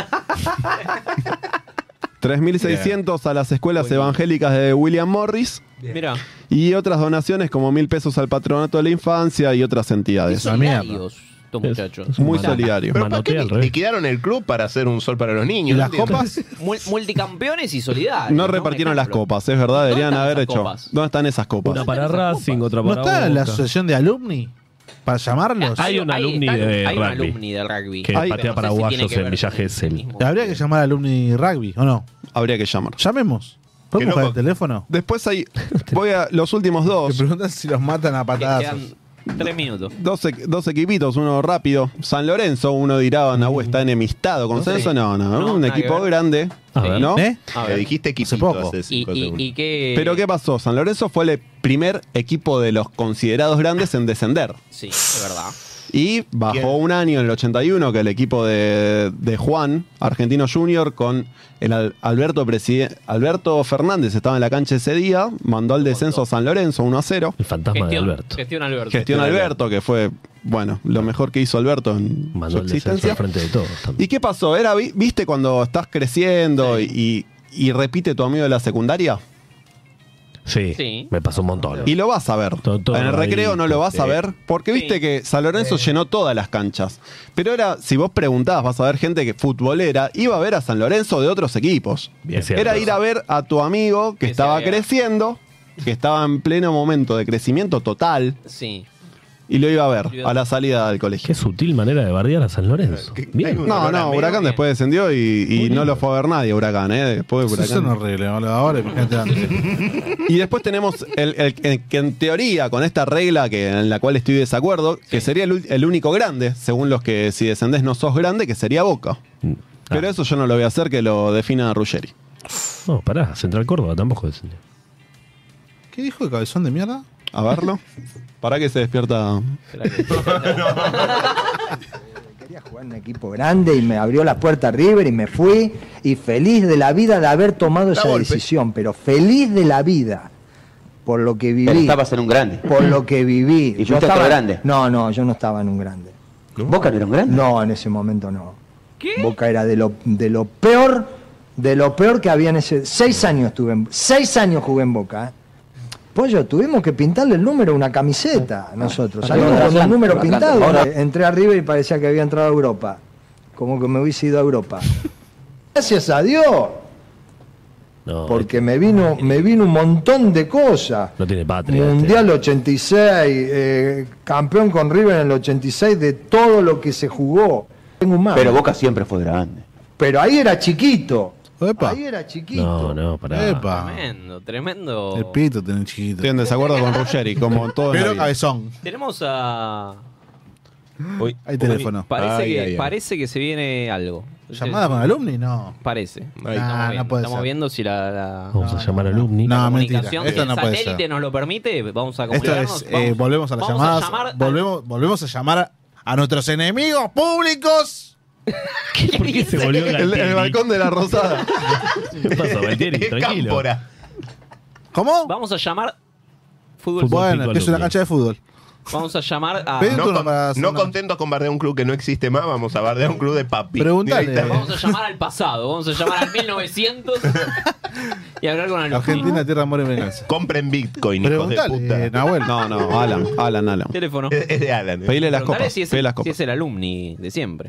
tres mil seiscientos a las escuelas evangélicas de William Morris Mira, y otras donaciones como mil pesos al patronato de la infancia y otras entidades. solidarios estos muchachos. Muy solidario. Pero ¿para qué Manotea al li- revés. liquidaron el club para hacer un sol para los niños? ¿Y No las entiendo. copas? Mul- multicampeones y solidarios. No Un repartieron las ejemplo. copas, es verdad, deberían están haber esas hecho. copas? ¿Dónde están esas copas? Una para Racing, otra ¿No para está en la Boca. asociación de alumni? ¿Para llamarlos? Hay un alumni está- de hay un rugby. alumni de rugby. Que Hay- patea No sé si paraguayos tiene que en ver Villa con el Gesell. mismo. Habría que llamar alumni rugby, ¿o no? Habría que llamar. Llamemos. Qué ¿Podemos loco. buscar el teléfono? Después hay. Voy a los últimos Te dos. preguntan si los matan a Que patazos. quedan tres minutos. Dos, equ- dos equipitos, uno rápido. San Lorenzo, uno dirá, Nahu está enemistado con No sé. Censo. No, no, No, un nada que equipo ver. grande. A ver. ¿No? ¿Eh? A Le ver. dijiste equipito poco. hace ¿Y, cinco y, segundos. y qué? Pero ¿qué pasó? San Lorenzo fue el primer equipo de los considerados grandes en descender. Sí, es verdad. Y bajó ¿Quién? un año en el ochenta y uno que el equipo de, de Juan, Argentino Junior, con el Al- Alberto, preside- Alberto Fernández estaba en la cancha ese día, mandó al descenso a San Lorenzo uno a cero. El fantasma Gestión, de Alberto. Gestión Alberto. Gestión Alberto, que fue, bueno, lo mejor que hizo Alberto en Mandó su el descenso existencia. al frente de todos. también. ¿Y qué pasó? Era, vi- ¿Viste cuando estás creciendo y, y repite tu amigo de la secundaria? Sí, Sí. me pasó un montón. Y lo vas a ver. Todo- todo en el recreo no lo vas a sí. ver. Porque viste Sí. que San Lorenzo llenó todas las canchas. Pero era, si vos preguntabas, vas a ver gente que futbolera, iba a ver a San Lorenzo de otros equipos. Bien, cierto. Era ir a ver a tu amigo que Que se estaba había- creciendo, que estaba en pleno momento de crecimiento total, Sí. y lo iba a ver a la salida del colegio. Qué sutil manera de bardear a San Lorenzo. Bien. No, no, Huracán después descendió y, y no lo fue a ver nadie, Huracán, ¿eh? Después de Eso Huracán. es horrible. Ahora imagínate antes. Y después tenemos el, el- el que en teoría, con esta regla que en la cual estoy de desacuerdo, que sería el, ul- el único grande, según los que si descendés no sos grande, que sería Boca. Pero eso yo no lo voy a hacer, que lo defina Ruggeri. No, pará, Central Córdoba tampoco descendió. ¿Qué dijo el cabezón de mierda? A verlo. Para que se despierta. Quería jugar en un equipo grande y me abrió la puerta River y me fui y feliz de la vida de haber tomado esa decisión, pero feliz de la vida por lo que viví. Pero estabas en un grande. Por lo que viví. ¿Y fuiste a otro grande? No, no, yo no estaba en un grande. ¿Boca no era un grande? No, en ese momento no. ¿Qué? Boca era de lo, de lo peor de lo peor que había en ese... Seis años estuve en... Seis años jugué en Boca, ¿eh? Pollo, tuvimos que pintarle el número a una camiseta nosotros. Salimos con el número pintado. Entré arriba y parecía que había entrado a Europa. Como que me hubiese ido a Europa. Gracias a Dios. No, porque me vino, me vino un montón de cosas. No tiene patria. Mundial ochenta y seis, eh, campeón con River en el ochenta y seis, de todo lo que se jugó. Tengo un mapa. Pero Boca siempre fue grande. Pero ahí era chiquito. Epa. Ahí era chiquito. No, no, pará. Epa. Tremendo, tremendo. El pito tiene chiquito. Estoy en desacuerdo con Ruggeri, como todo. Pero cabezón. Tenemos a... Uy, hay teléfono. Parece, Ay, que, ay, ay. parece que se viene algo. ¿Llamada con alumni? No. Parece. Nah, estamos no viendo, puede estamos ser. viendo si la, la- Vamos a llamar al alumni. la No, mentira. comunicación, Esto si no el puede satélite ser. nos lo permite, vamos a Esto comunicarnos. es, eh, vamos, volvemos a las vamos llamadas. llamar al- volvemos, volvemos a llamar a nuestros enemigos públicos. ¿Por qué se volvió El, Galtieri? el balcón de la Rosada. ¿Qué pasó, Galtieri? Tranquilo. Cámpora. ¿Cómo? Vamos a llamar fútbol. Bueno, Pico que es una Alumni. cancha de fútbol. Vamos a llamar a... Pedí No, turno con- para hacer no una- contentos con bardear un club que no existe más, vamos a bardear un club de papi. Preguntale. Directamente. Vamos a llamar al pasado, vamos a llamar al mil novecientos y hablar con el Argentina, tierra, amor y venganza. Compren Bitcoin, hijos de Preguntale, puta. eh, Nahuel. No, no, Alan, Alan, Alan. teléfono. Es, es de Alan. ¿eh? Pedile las Preguntale copas. si es, Pedile las si copas. es el alumni de siempre.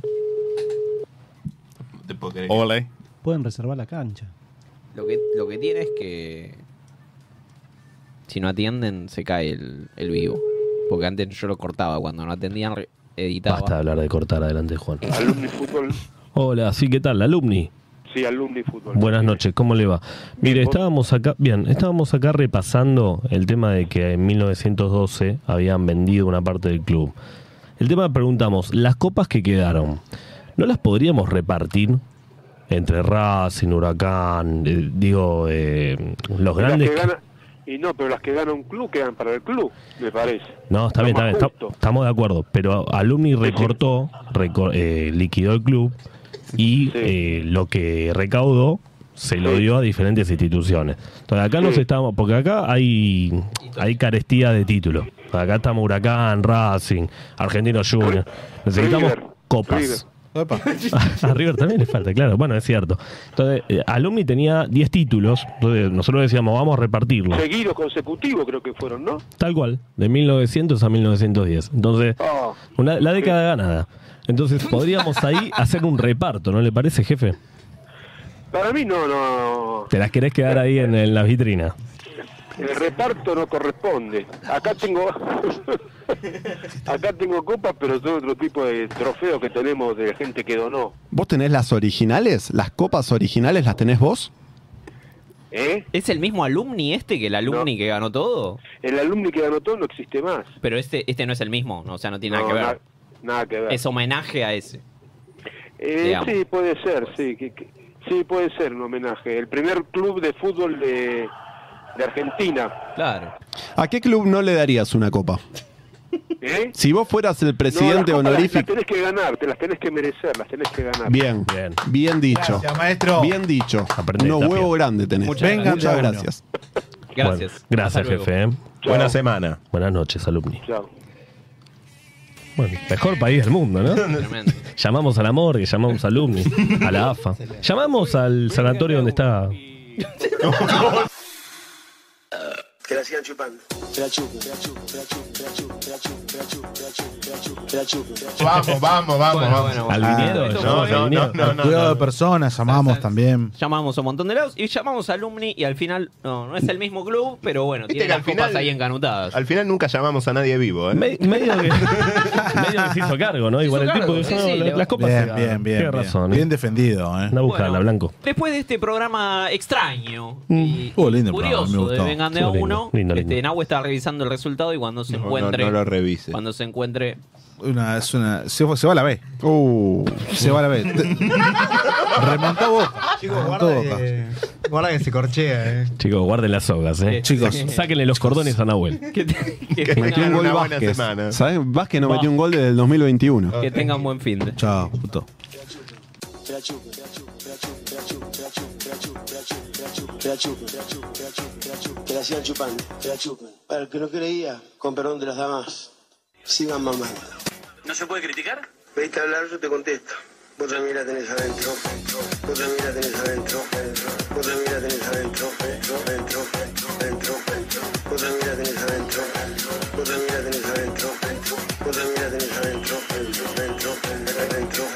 Te puedo creer. Ole. Pueden reservar la cancha. Lo que, lo que tiene es que si no atienden se cae el, el vivo. Porque antes yo lo cortaba, cuando no atendían re- editaba. Basta de hablar de cortar adelante, Juan. Alumni Fútbol. Hola, sí, ¿qué tal? Alumni. Sí, Alumni Fútbol. Buenas noches, ¿cómo le va? Mire, estábamos acá, bien, estábamos acá repasando el tema de que en mil novecientos doce habían vendido una parte del club. El tema preguntamos, las copas que quedaron, ¿no las podríamos repartir entre Racing, Huracán, eh, digo, eh, los Y las grandes? que gana- y no, pero las que gana un club quedan para el club, me parece. No, está Lo bien, está más bien, está- justo. estamos de acuerdo, pero Alumni recortó, recor- eh, liquidó el club y eh, lo que recaudó se lo dio a diferentes instituciones. Entonces acá nos estamos, porque acá hay, hay carestía de títulos. Acá estamos Huracán, Racing, Argentino Junior. Necesitamos River, copas. River. A River también le falta, claro. Bueno, es cierto. Entonces, eh, Alumni tenía diez títulos. Entonces, nosotros decíamos, vamos a repartirlo. Seguidos consecutivos creo que fueron, ¿no? Tal cual, de mil novecientos a mil novecientos diez. Entonces, Ah, una, la década ganada. Entonces, podríamos ahí hacer un reparto, ¿no le parece, jefe? para mí no, no. ¿Te las querés quedar ahí en, en la vitrina? El reparto no corresponde. Acá tengo acá tengo copas, pero son otro tipo de trofeos que tenemos de gente que donó. ¿Vos tenés las originales? ¿Las copas originales las tenés vos? ¿Eh? ¿Es el mismo alumni este que el alumni que ganó todo? El alumni que ganó todo no existe más. Pero este este no es el mismo, ¿no? O sea, no tiene No, nada que ver. na- nada que ver. Es homenaje a ese. Eh, digamos. sí, puede ser, sí. Que, que- sí, puede ser un homenaje. El primer club de fútbol de, de Argentina. Claro. ¿A qué club no le darías una copa? ¿Eh? Si vos fueras el No, las presidente copas las- honorífico. Las tenés que ganar, te las tenés que merecer, las tenés que ganar. Bien, bien, dicho. Gracias, maestro. Bien dicho. Aprende, Unos Tapia. huevos grandes tenés. Muchas Vengan Muchas de a uno. gracias. Gracias. Bueno, gracias, Hasta luego. jefe. ¿eh? Buena semana. Buenas noches, alumni. Chao. Bueno, mejor país del mundo, ¿no? Tremendo. Llamamos a la morgue, llamamos a alumni, a la A F A. Llamamos al sanatorio donde está. Que la sigan chupando. Que la chupen, que la chupen, que la chupen, que la chupen, que la chupen, que la chupen, que la chupen, que la chupen, que la chupen. Vamos, vamos, vamos, Bueno, vamos. bueno, Al bueno. viñedo, Esto llamamos fue- al viñedo. no, no, Cuidado no. de personas, llamamos también. Llamamos a un montón de lados y llamamos a alumni y al final, no, no es el mismo club, pero bueno, Viste tiene que las al copas final- ahí encanutadas. Al final nunca llamamos a nadie vivo, ¿eh? Me- medio, que, medio que se hizo cargo, ¿no? Se Igual el hizo tipo cargo, que sí, no, sí, la- le- las copas. Bien, se bien, ganan. bien. Tiene bien. razón. ¿eh? Bien defendido, ¿eh? Anda a buscarla, Bueno, Blanco. Después de este programa extraño Mm. y Estuvo lindo el programa, me curioso de gustó. Vengan de a Estuvo lindo, uno, lindo, este, lindo. Nahue está revisando el resultado y cuando se No, no, encuentre, no lo revise. cuando se encuentre, Una, es una, se, fue- se va a la B. Uh, Se va a la B. Remontó Boca. Chicos, Remontó guarda Boca. que, guarda que se corchea, eh. Chicos, guarden las sogas, ¿eh? Chicos. Sáquenle los cordones a Nahuel. que, te- que Que metió tengan, un gol una buena Vázquez. semana. ¿Sabes? Vázquez no Va. metió un gol desde el dos mil veintiuno. que tengan buen fin de. Chao, puto. Que la chupen, que la chupen, que la chupen, que la chupen, que la chupen, que la chupen, que la chupen, que la chupen, que la chupen, que la chupen, que la chupen, que la chupen, que la sigan chupando, que la chupen. Para el que no creía, con perdón de las damas, sigan mamando. ¿No se puede criticar? Pediste hablar, yo te contesto. Vos también la tenés adentro. Vos también la tenés adentro. Vos también la tenés adentro. Dentro, dentro, dentro. Vos también la tenés adentro.